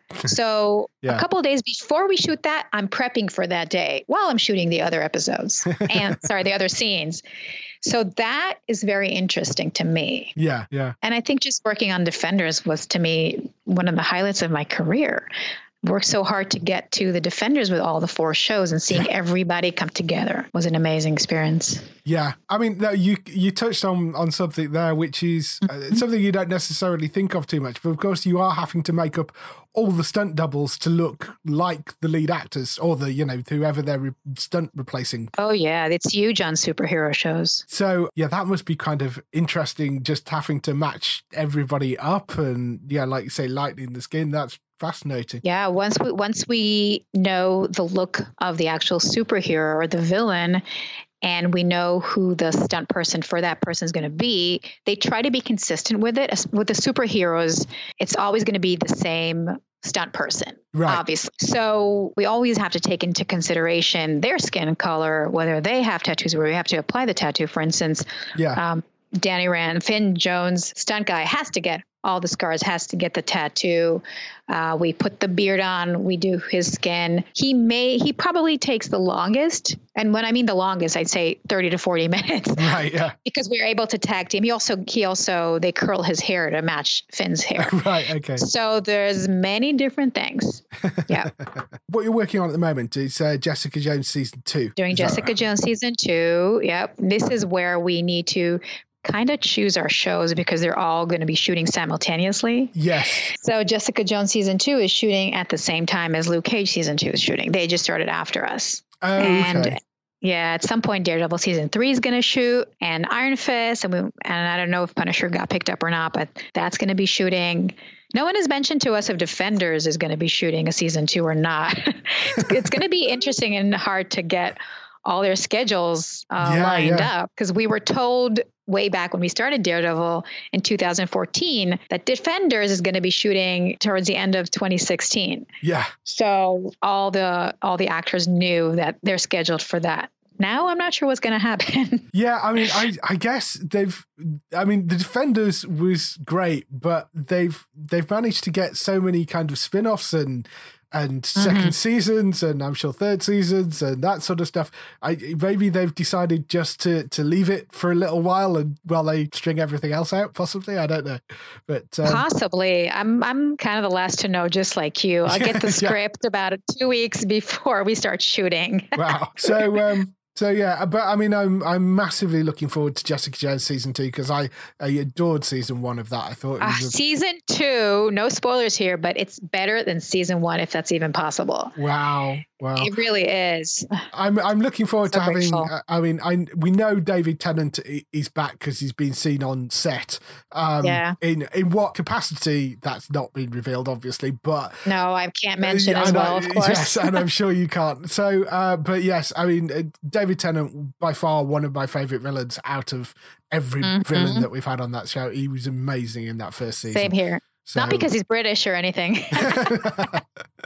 So yeah. a couple of days before we shoot that, I'm prepping for that day while I'm shooting the other episodes and sorry, the other scenes. So that is very interesting to me. Yeah, yeah. And I think just working on Defenders was, to me, one of the highlights of my career. Worked so hard to get to the Defenders with all the four shows, and seeing yeah. everybody come together was an amazing experience. Yeah. I mean, you you touched on, on something there, which is mm-hmm. something you don't necessarily think of too much. But of course, you are having to make up all the stunt doubles to look like the lead actors or the, you know, whoever they're re- stunt replacing. Oh, yeah. It's huge on superhero shows. So, yeah, that must be kind of interesting, just having to match everybody up and, yeah, like you say, lightening the skin. That's fascinating. Yeah, once we once we know the look of the actual superhero or the villain, and we know who the stunt person for that person is going to be, they try to be consistent with it. With the superheroes, it's always going to be the same stunt person, right. obviously. So we always have to take into consideration their skin color, whether they have tattoos, where we have to apply the tattoo. For instance, yeah. um, Danny Rand, Finn Jones, stunt guy, has to get all the scars, has to get the tattoo. Uh, we put the beard on, we do his skin. He may, he probably takes the longest. And when I mean the longest, I'd say thirty to forty minutes. Right, yeah. Because we're able to tag team. He also, he also, they curl his hair to match Finn's hair. Right, okay. So there's many different things. Yeah. What you're working on at the moment is uh, Jessica Jones season two. Doing Jessica right? Jones season two. Yep. This is where we need to kind of choose our shows because they're all going to be shooting simultaneously. Yes. So Jessica Jones season two is shooting at the same time as Luke Cage season two is shooting. They just started after us. Oh, and okay. Yeah, at some point Daredevil season three is going to shoot, and Iron Fist, and we, and I don't know if Punisher got picked up or not, but that's going to be shooting. No one has mentioned to us if Defenders is going to be shooting a season two or not. it's it's going to be interesting and hard to get all their schedules uh, yeah, lined yeah. up, because we were told way back when we started Daredevil in two thousand fourteen that Defenders is going to be shooting towards the end of twenty sixteen. Yeah. So all the all the actors knew that they're scheduled for that. Now I'm not sure what's going to happen. Yeah, I mean, I I guess they've. I mean, the Defenders was great, but they've they've managed to get so many kind of spin-offs and. and second mm-hmm. seasons, and I'm sure third seasons and that sort of stuff. I maybe they've decided just to to leave it for a little while and while they string everything else out, possibly. I don't know. But um, possibly. I'm I'm kind of the last to know, just like you. I'll get the script yeah. about two weeks before we start shooting. Wow. So um So yeah, but I mean, I'm I'm massively looking forward to Jessica Jones season two because I, I adored season one of that. I thought it was uh, a... season two. No spoilers here, but it's better than season one if that's even possible. Wow, wow, it really is. I'm I'm looking forward so to having. grateful. I mean, I we know David Tennant is back because he's been seen on set. Um, yeah. In in what capacity, that's not been revealed, obviously. But no, I can't mention uh, as know, well, of course. Yes, and I'm sure you can't. So, uh, but yes, I mean, uh, David Tennant, by far one of my favorite villains out of every mm-hmm. villain that we've had on that show. He was amazing in that first season. Same here. So, not because he's British or anything.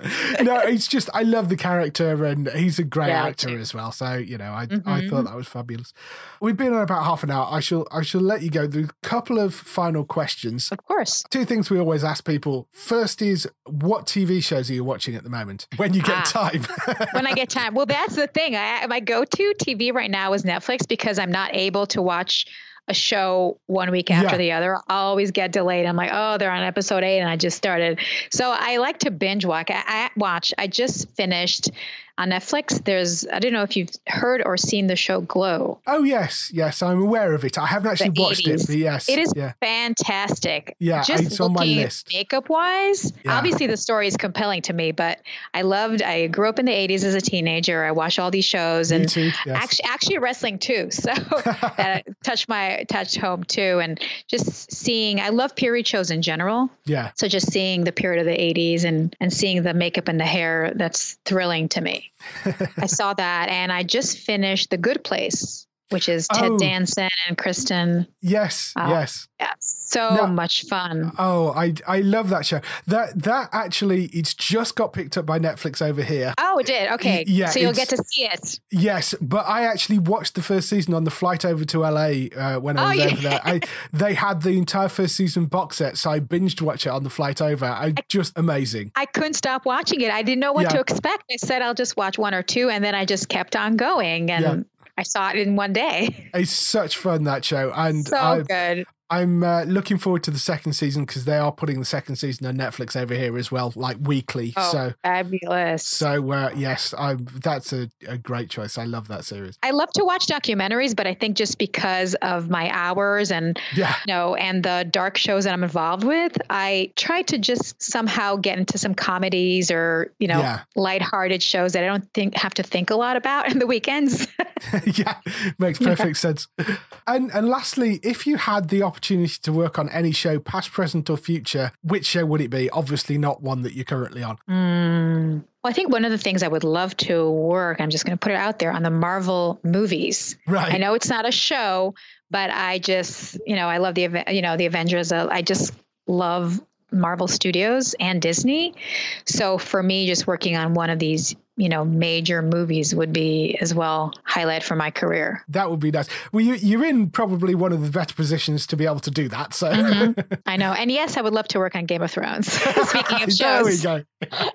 No, it's just, I love the character and he's a great Yeah, actor too. as well. So, you know, I Mm-hmm. I thought that was fabulous. We've been on about half an hour. I shall I shall let you go. There's a couple of final questions. Of course. Two things we always ask people. First is, what T V shows are you watching at the moment when you get Ah. time? When I get time. Well, that's the thing. I, my go-to T V right now is Netflix because I'm not able to watch a show one week after Yeah. the other. I always get delayed. I'm like, oh, they're on episode eight and I just started. So I like to binge watch. I, I watch. I just finished on Netflix. There's, I don't know if you've heard or seen the show Glow. Oh, yes. Yes, I'm aware of it. I haven't actually The watched eighties. it, but yes. It is Yeah. fantastic. Yeah, just it's on my looking list. makeup wise. Yeah. Obviously, the story is compelling to me, but I loved. I grew up in the eighties as a teenager. I watched all these shows, Me and too, yes. actually, actually wrestling too. So that touched my touched home too, and just seeing. I love period shows in general. Yeah. So just seeing the period of the eighties and and seeing the makeup and the hair, that's thrilling to me. I saw that, and I just finished The Good Place, which is Ted Oh. Danson and Kristen. Yes, Oh, yes. Yeah, so No. much fun. Oh, I I love that show. That that actually, it's just got picked up by Netflix over here. Oh, it did. Okay. Yeah, So you'll it's- get to see it. Yes, but I actually watched the first season on the flight over to L A uh, when I Oh, was yeah. over there. I, they had the entire first season box set, so I binged watch it on the flight over. I, just amazing. I couldn't stop watching it. I didn't know what Yeah. to expect. I said I'll just watch one or two, and then I just kept on going, and Yeah. I saw it in one day. It's such fun, that show, and So I, good. I'm uh, looking forward to the second season because they are putting the second season on Netflix over here as well, like weekly. Oh, so, fabulous. so uh, yes, I'm. That's a, a great choice. I love that series. I love to watch documentaries, but I think just because of my hours and Yeah. you know, and the dark shows that I'm involved with, I try to just somehow get into some comedies or, you know, Yeah. lighthearted shows that I don't think have to think a lot about in the weekends. Yeah, makes perfect sense. And and lastly, if you had the opportunity to work on any show, past, present, or future, which show would it be? Obviously, not one that you're currently on. Mm. Well, I think one of the things I would love to work, I'm just going to put it out there, on the Marvel movies. Right. I know it's not a show, but I just, you know, I love the, Ave- you know, the Avengers. Uh, I just love Marvel Studios and Disney. So for me, just working on one of these, you know, major movies would be as well highlight for my career. That would be nice. Well, you, you're in probably one of the better positions to be able to do that. So Mm-hmm. I know. And yes, I would love to work on Game of Thrones. Speaking of shows. there we go.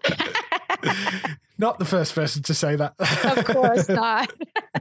Not the first person to say that. Of course not.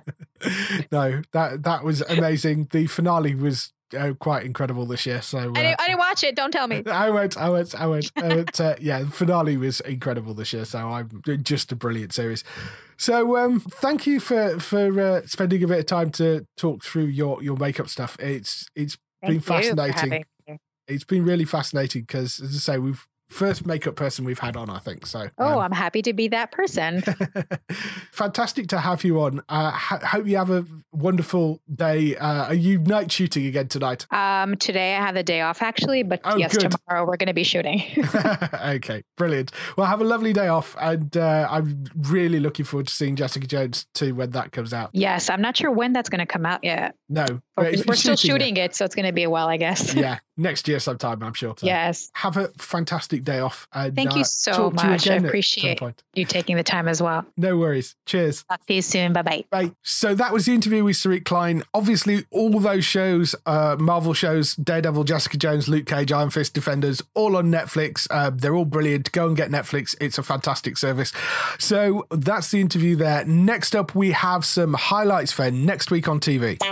No, that that was amazing. The finale was uh, quite incredible this year. So uh, I, didn't, I didn't watch it. Don't tell me. I won't, I won't, I won't. Uh, but, uh, yeah, the finale was incredible this year. So I'm just a brilliant series. So um, thank you for for uh, spending a bit of time to talk through your your makeup stuff. It's it's been Thank you for fascinating. having me. It's been really fascinating because, as I say, we've first makeup person we've had on, I think. So Oh, um, I'm happy to be that person. fantastic to have you on. Uh, ho- hope you have a wonderful day. Uh, are you night shooting again tonight? Um, today I have the day off actually, but Oh, yes, good. tomorrow we're going to be shooting. Okay, brilliant. Well, have a lovely day off, and uh, I'm really looking forward to seeing Jessica Jones too when that comes out. Yes, I'm not sure when that's going to come out yet. No, We're, if you're we're still shooting shooting it, so it's going to be a while, I guess. it- Yeah, next year sometime, I'm sure. So Yes. have a fantastic day off. And, Thank uh, you so talk to you much. I again at some appreciate point. you taking the time as well. No worries. Cheers. Talk to you soon. Bye bye. Right. So that was the interview with Sarit Klein. Obviously, all those shows, uh, Marvel shows, Daredevil, Jessica Jones, Luke Cage, Iron Fist, Defenders, all on Netflix. Uh, they're all brilliant. Go and get Netflix. It's a fantastic service. So that's the interview there. Next up, we have some highlights for next week on T V.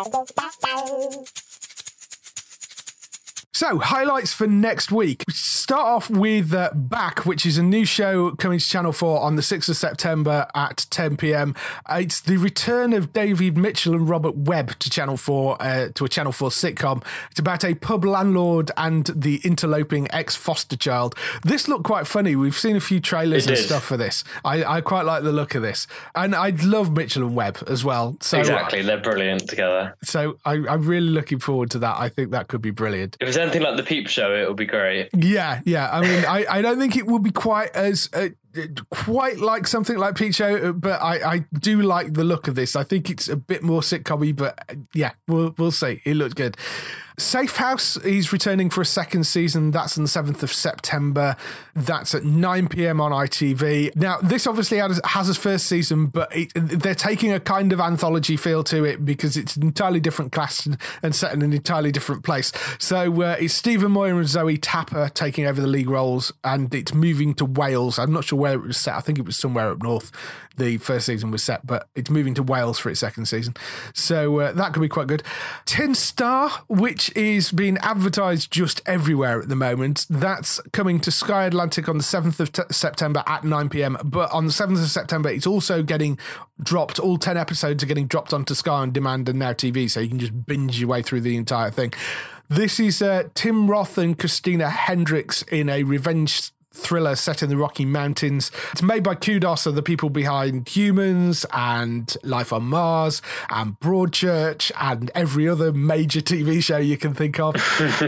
So, highlights for next week. We start off with uh, Back, which is a new show coming to Channel four on the sixth of September at ten p.m. Uh, it's the return of David Mitchell and Robert Webb to Channel four, uh, to a Channel four sitcom. It's about a pub landlord and the interloping ex-foster child. This looked quite funny. We've seen a few trailers It and did. stuff for this. I, I quite like the look of this. And I love Mitchell and Webb as well. So, Exactly, they're brilliant together. So I, I'm really looking forward to that. I think that could be brilliant. If it's anything like the Peep Show, it would be great. Yeah, yeah. I mean, I, I don't think it will be quite as uh, quite like something like Peep Show, but I, I do like the look of this. I think it's a bit more sitcom-y, but uh, yeah, we'll we'll see. It looks good. Safe House is returning for a second season. That's on the seventh of September. That's at nine p.m. on I T V. Now, this obviously has, has its first season, but it, they're taking a kind of anthology feel to it because it's an entirely different cast and, and set in an entirely different place. So uh, it's Stephen Moyer and Zoe Tapper taking over the lead roles, and it's moving to Wales. I'm not sure where it was set. I think it was somewhere up north. The first season was set, but it's moving to Wales for its second season. So uh, that could be quite good. Tin Star, which is being advertised just everywhere at the moment. That's coming to Sky Atlantic on the seventh of t- September at nine p.m. But on the seventh of September, it's also getting dropped. All ten episodes are getting dropped onto Sky On Demand and Now T V, so you can just binge your way through the entire thing. This is uh, Tim Roth and Christina Hendricks in a revenge thriller set in the Rocky Mountains. It's made by Kudos, so the people behind Humans and Life on Mars and Broadchurch and every other major T V show you can think of.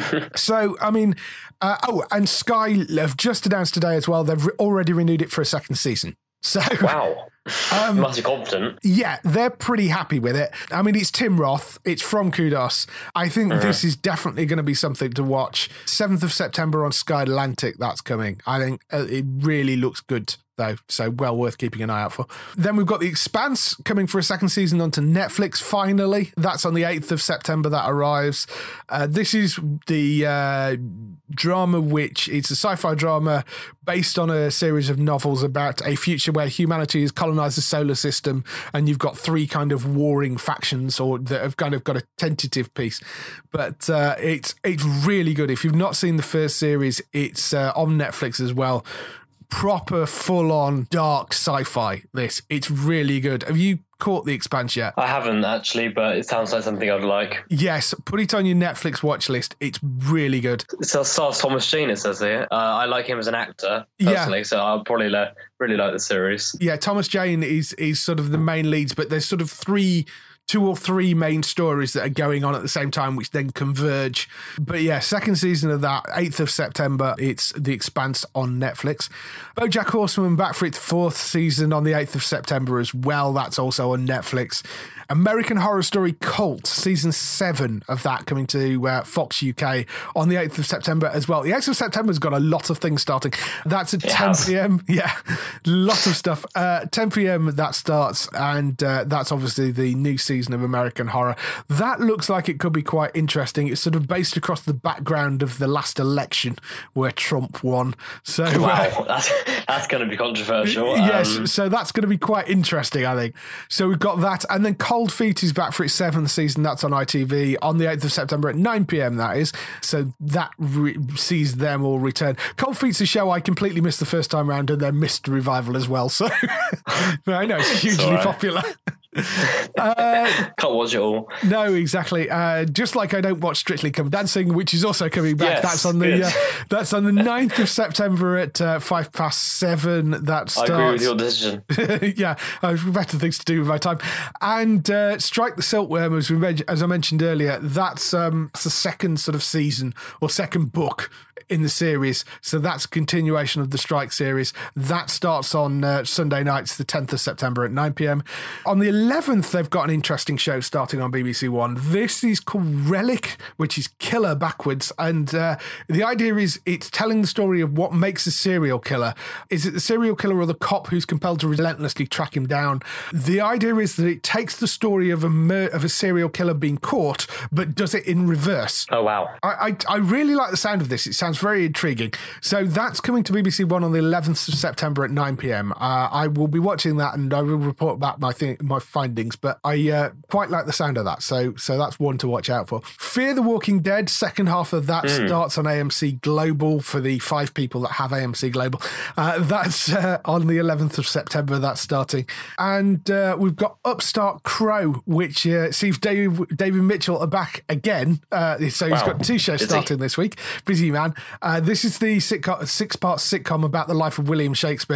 So, I mean, uh, oh, and Sky have just announced today as well, they've re- already renewed it for a second season. So, wow. Um, must be confident. Yeah, they're pretty happy with it. I mean, it's Tim Roth. It's from Kudos. I think uh-huh. this is definitely going to be something to watch. seventh of September on Sky Atlantic, that's coming. I think it really looks good, though, so well worth keeping an eye out for. Then we've got The Expanse coming for a second season onto Netflix, finally. That's on the eighth of September, that arrives. Uh, this is the uh, drama which, it's a sci-fi drama based on a series of novels about a future where humanity has colonized the solar system, and you've got three kind of warring factions or that have kind of got a tentative piece. But uh, it's, it's really good. If you've not seen the first series, it's uh, on Netflix as well. Proper full-on dark sci-fi, this. It's really good. Have you caught The Expanse yet? I haven't actually, but it sounds like something I'd like. Yes, put it on your Netflix watch list. It's really good. It stars Thomas Jane, it says here. Uh, I like him as an actor, personally, yeah. So I'll probably le- really like the series. Yeah, Thomas Jane is is sort of the main leads, but there's sort of three... two or three main stories that are going on at the same time, which then converge. But yeah, second season of that, eighth of September, it's The Expanse on Netflix. BoJack Horseman back for its fourth season on the eighth of September as well. That's also on Netflix. American Horror Story Cult, season seven of that coming to uh, Fox U K on the eighth of September as well. The eighth of September's got a lot of things starting. That's at ten p.m. Yeah, lots of stuff. Uh, ten p.m. that starts, and uh, that's obviously the new season of American Horror. That looks like it could be quite interesting. It's sort of based across the background of the last election where Trump won. So wow, uh, that's, that's going to be controversial. Yes, um, so that's going to be quite interesting, I think. So we've got that, and then Cold Feet is back for its seventh season. That's on I T V on the eighth of September at nine p.m. that is. So that re- sees them all return. Cold Feet's a show I completely missed the first time around and then missed revival as well. So I know it's hugely it's popular. uh, Can't watch it all. No, exactly. Uh, just like I don't watch Strictly Come Dancing, which is also coming back. Yes, that's on the uh, that's on the ninth of September at uh, five past seven. That starts. I agree with your decision. Yeah, I've better things to do with my time. And uh, Strike the Silkworm, as, we men- as I mentioned earlier, that's um, that's the second sort of season or second book in the series. So that's a continuation of the Strike series. That starts on uh, Sunday nights, the tenth of September at nine p.m. On the eleventh, they've got an interesting show starting on B B C One. This is called Relic, which is killer backwards. And uh, the idea is it's telling the story of what makes a serial killer. Is it the serial killer or the cop who's compelled to relentlessly track him down? The idea is that it takes the story of a mur- of a serial killer being caught, but does it in reverse. Oh, wow. I, I, I really like the sound of this. It sounds very intriguing. So that's coming to B B C One on the eleventh of September at nine p.m. Uh, I will be watching that and I will report back my th- my findings, but I uh, quite like the sound of that. So so that's one to watch out for. Fear the Walking Dead, second half of that mm. starts on A M C Global for the five people that have A M C Global. Uh, that's uh, on the eleventh of September, that's starting. And uh, we've got Upstart Crow, which uh, sees Dave, David Mitchell are back again. Uh, so he's wow. got two shows Busy. starting this week. Busy man. Uh, this is the sitcom, six-part sitcom about the life of William Shakespeare.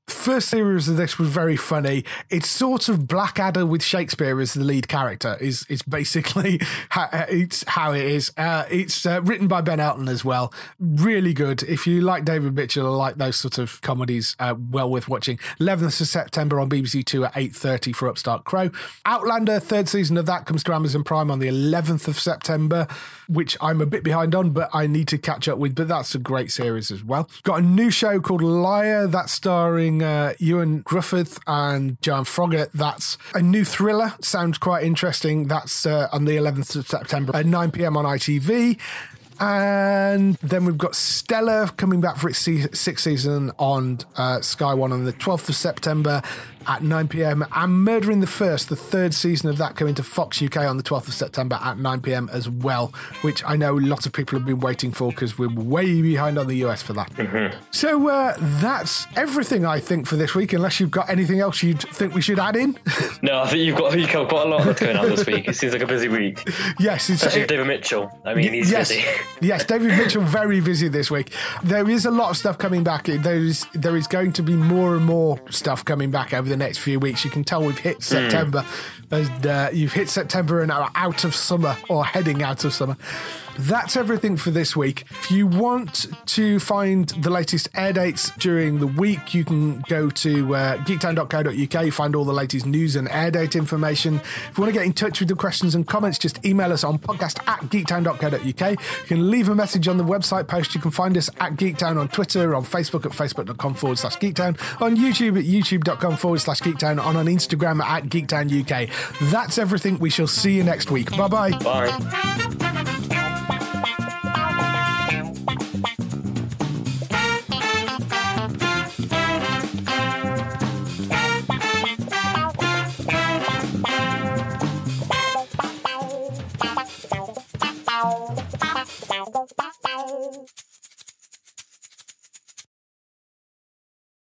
First series of this was very funny. It's sort of Blackadder with Shakespeare as the lead character is is basically how, it's how it is. Uh, it's uh, written by Ben Elton as well. Really good. If you like David Mitchell or like those sort of comedies, uh, well worth watching. eleventh of September on B B C Two at eight thirty for Upstart Crow. Outlander, third season of that comes to Amazon Prime on the eleventh of September, which I'm a bit behind on, but I need to catch up with. But that's a great series as well. Got a new show called Liar that's starring uh, Ewan Grufford and Joan Froggatt. That's a new thriller. Sounds quite interesting. That's uh, on the eleventh of September at nine p.m. on I T V. And then we've got Stella coming back for its se- sixth season on uh, Sky One on the twelfth of September at nine p.m. and Murder in the First, the third season of that, coming to Fox U K on the twelfth of September at nine p.m. as well, which I know lots of people have been waiting for because we're way behind on the U S for that. Mm-hmm. So uh, that's everything, I think, for this week, unless you've got anything else you'd think we should add in. No, I think you've got, you've got quite a lot that's going on this week. It seems like a busy week. Yes. It's, Especially it, David Mitchell. I mean, he's yes, busy. Yes, David Mitchell, very busy this week. There is a lot of stuff coming back. There is, there is going to be more and more stuff coming back over the next few weeks. You can tell we've hit September. Mm. And, uh, you've hit September and are out of summer or heading out of summer. That's everything for this week. If you want to find the latest air dates during the week, you can go to uh, geektown dot co dot uk, find all the latest news and air date information. If you want to get in touch with the questions and comments, just email us on podcast at geektown dot co dot uk. You can leave a message on the website post. You can find us at Geektown on Twitter, on Facebook at facebook.com forward slash Geektown, on YouTube at youtube.com forward slash Geektown, and on Instagram at Geektown U K. That's everything. We shall see you next week. Bye-bye. Bye.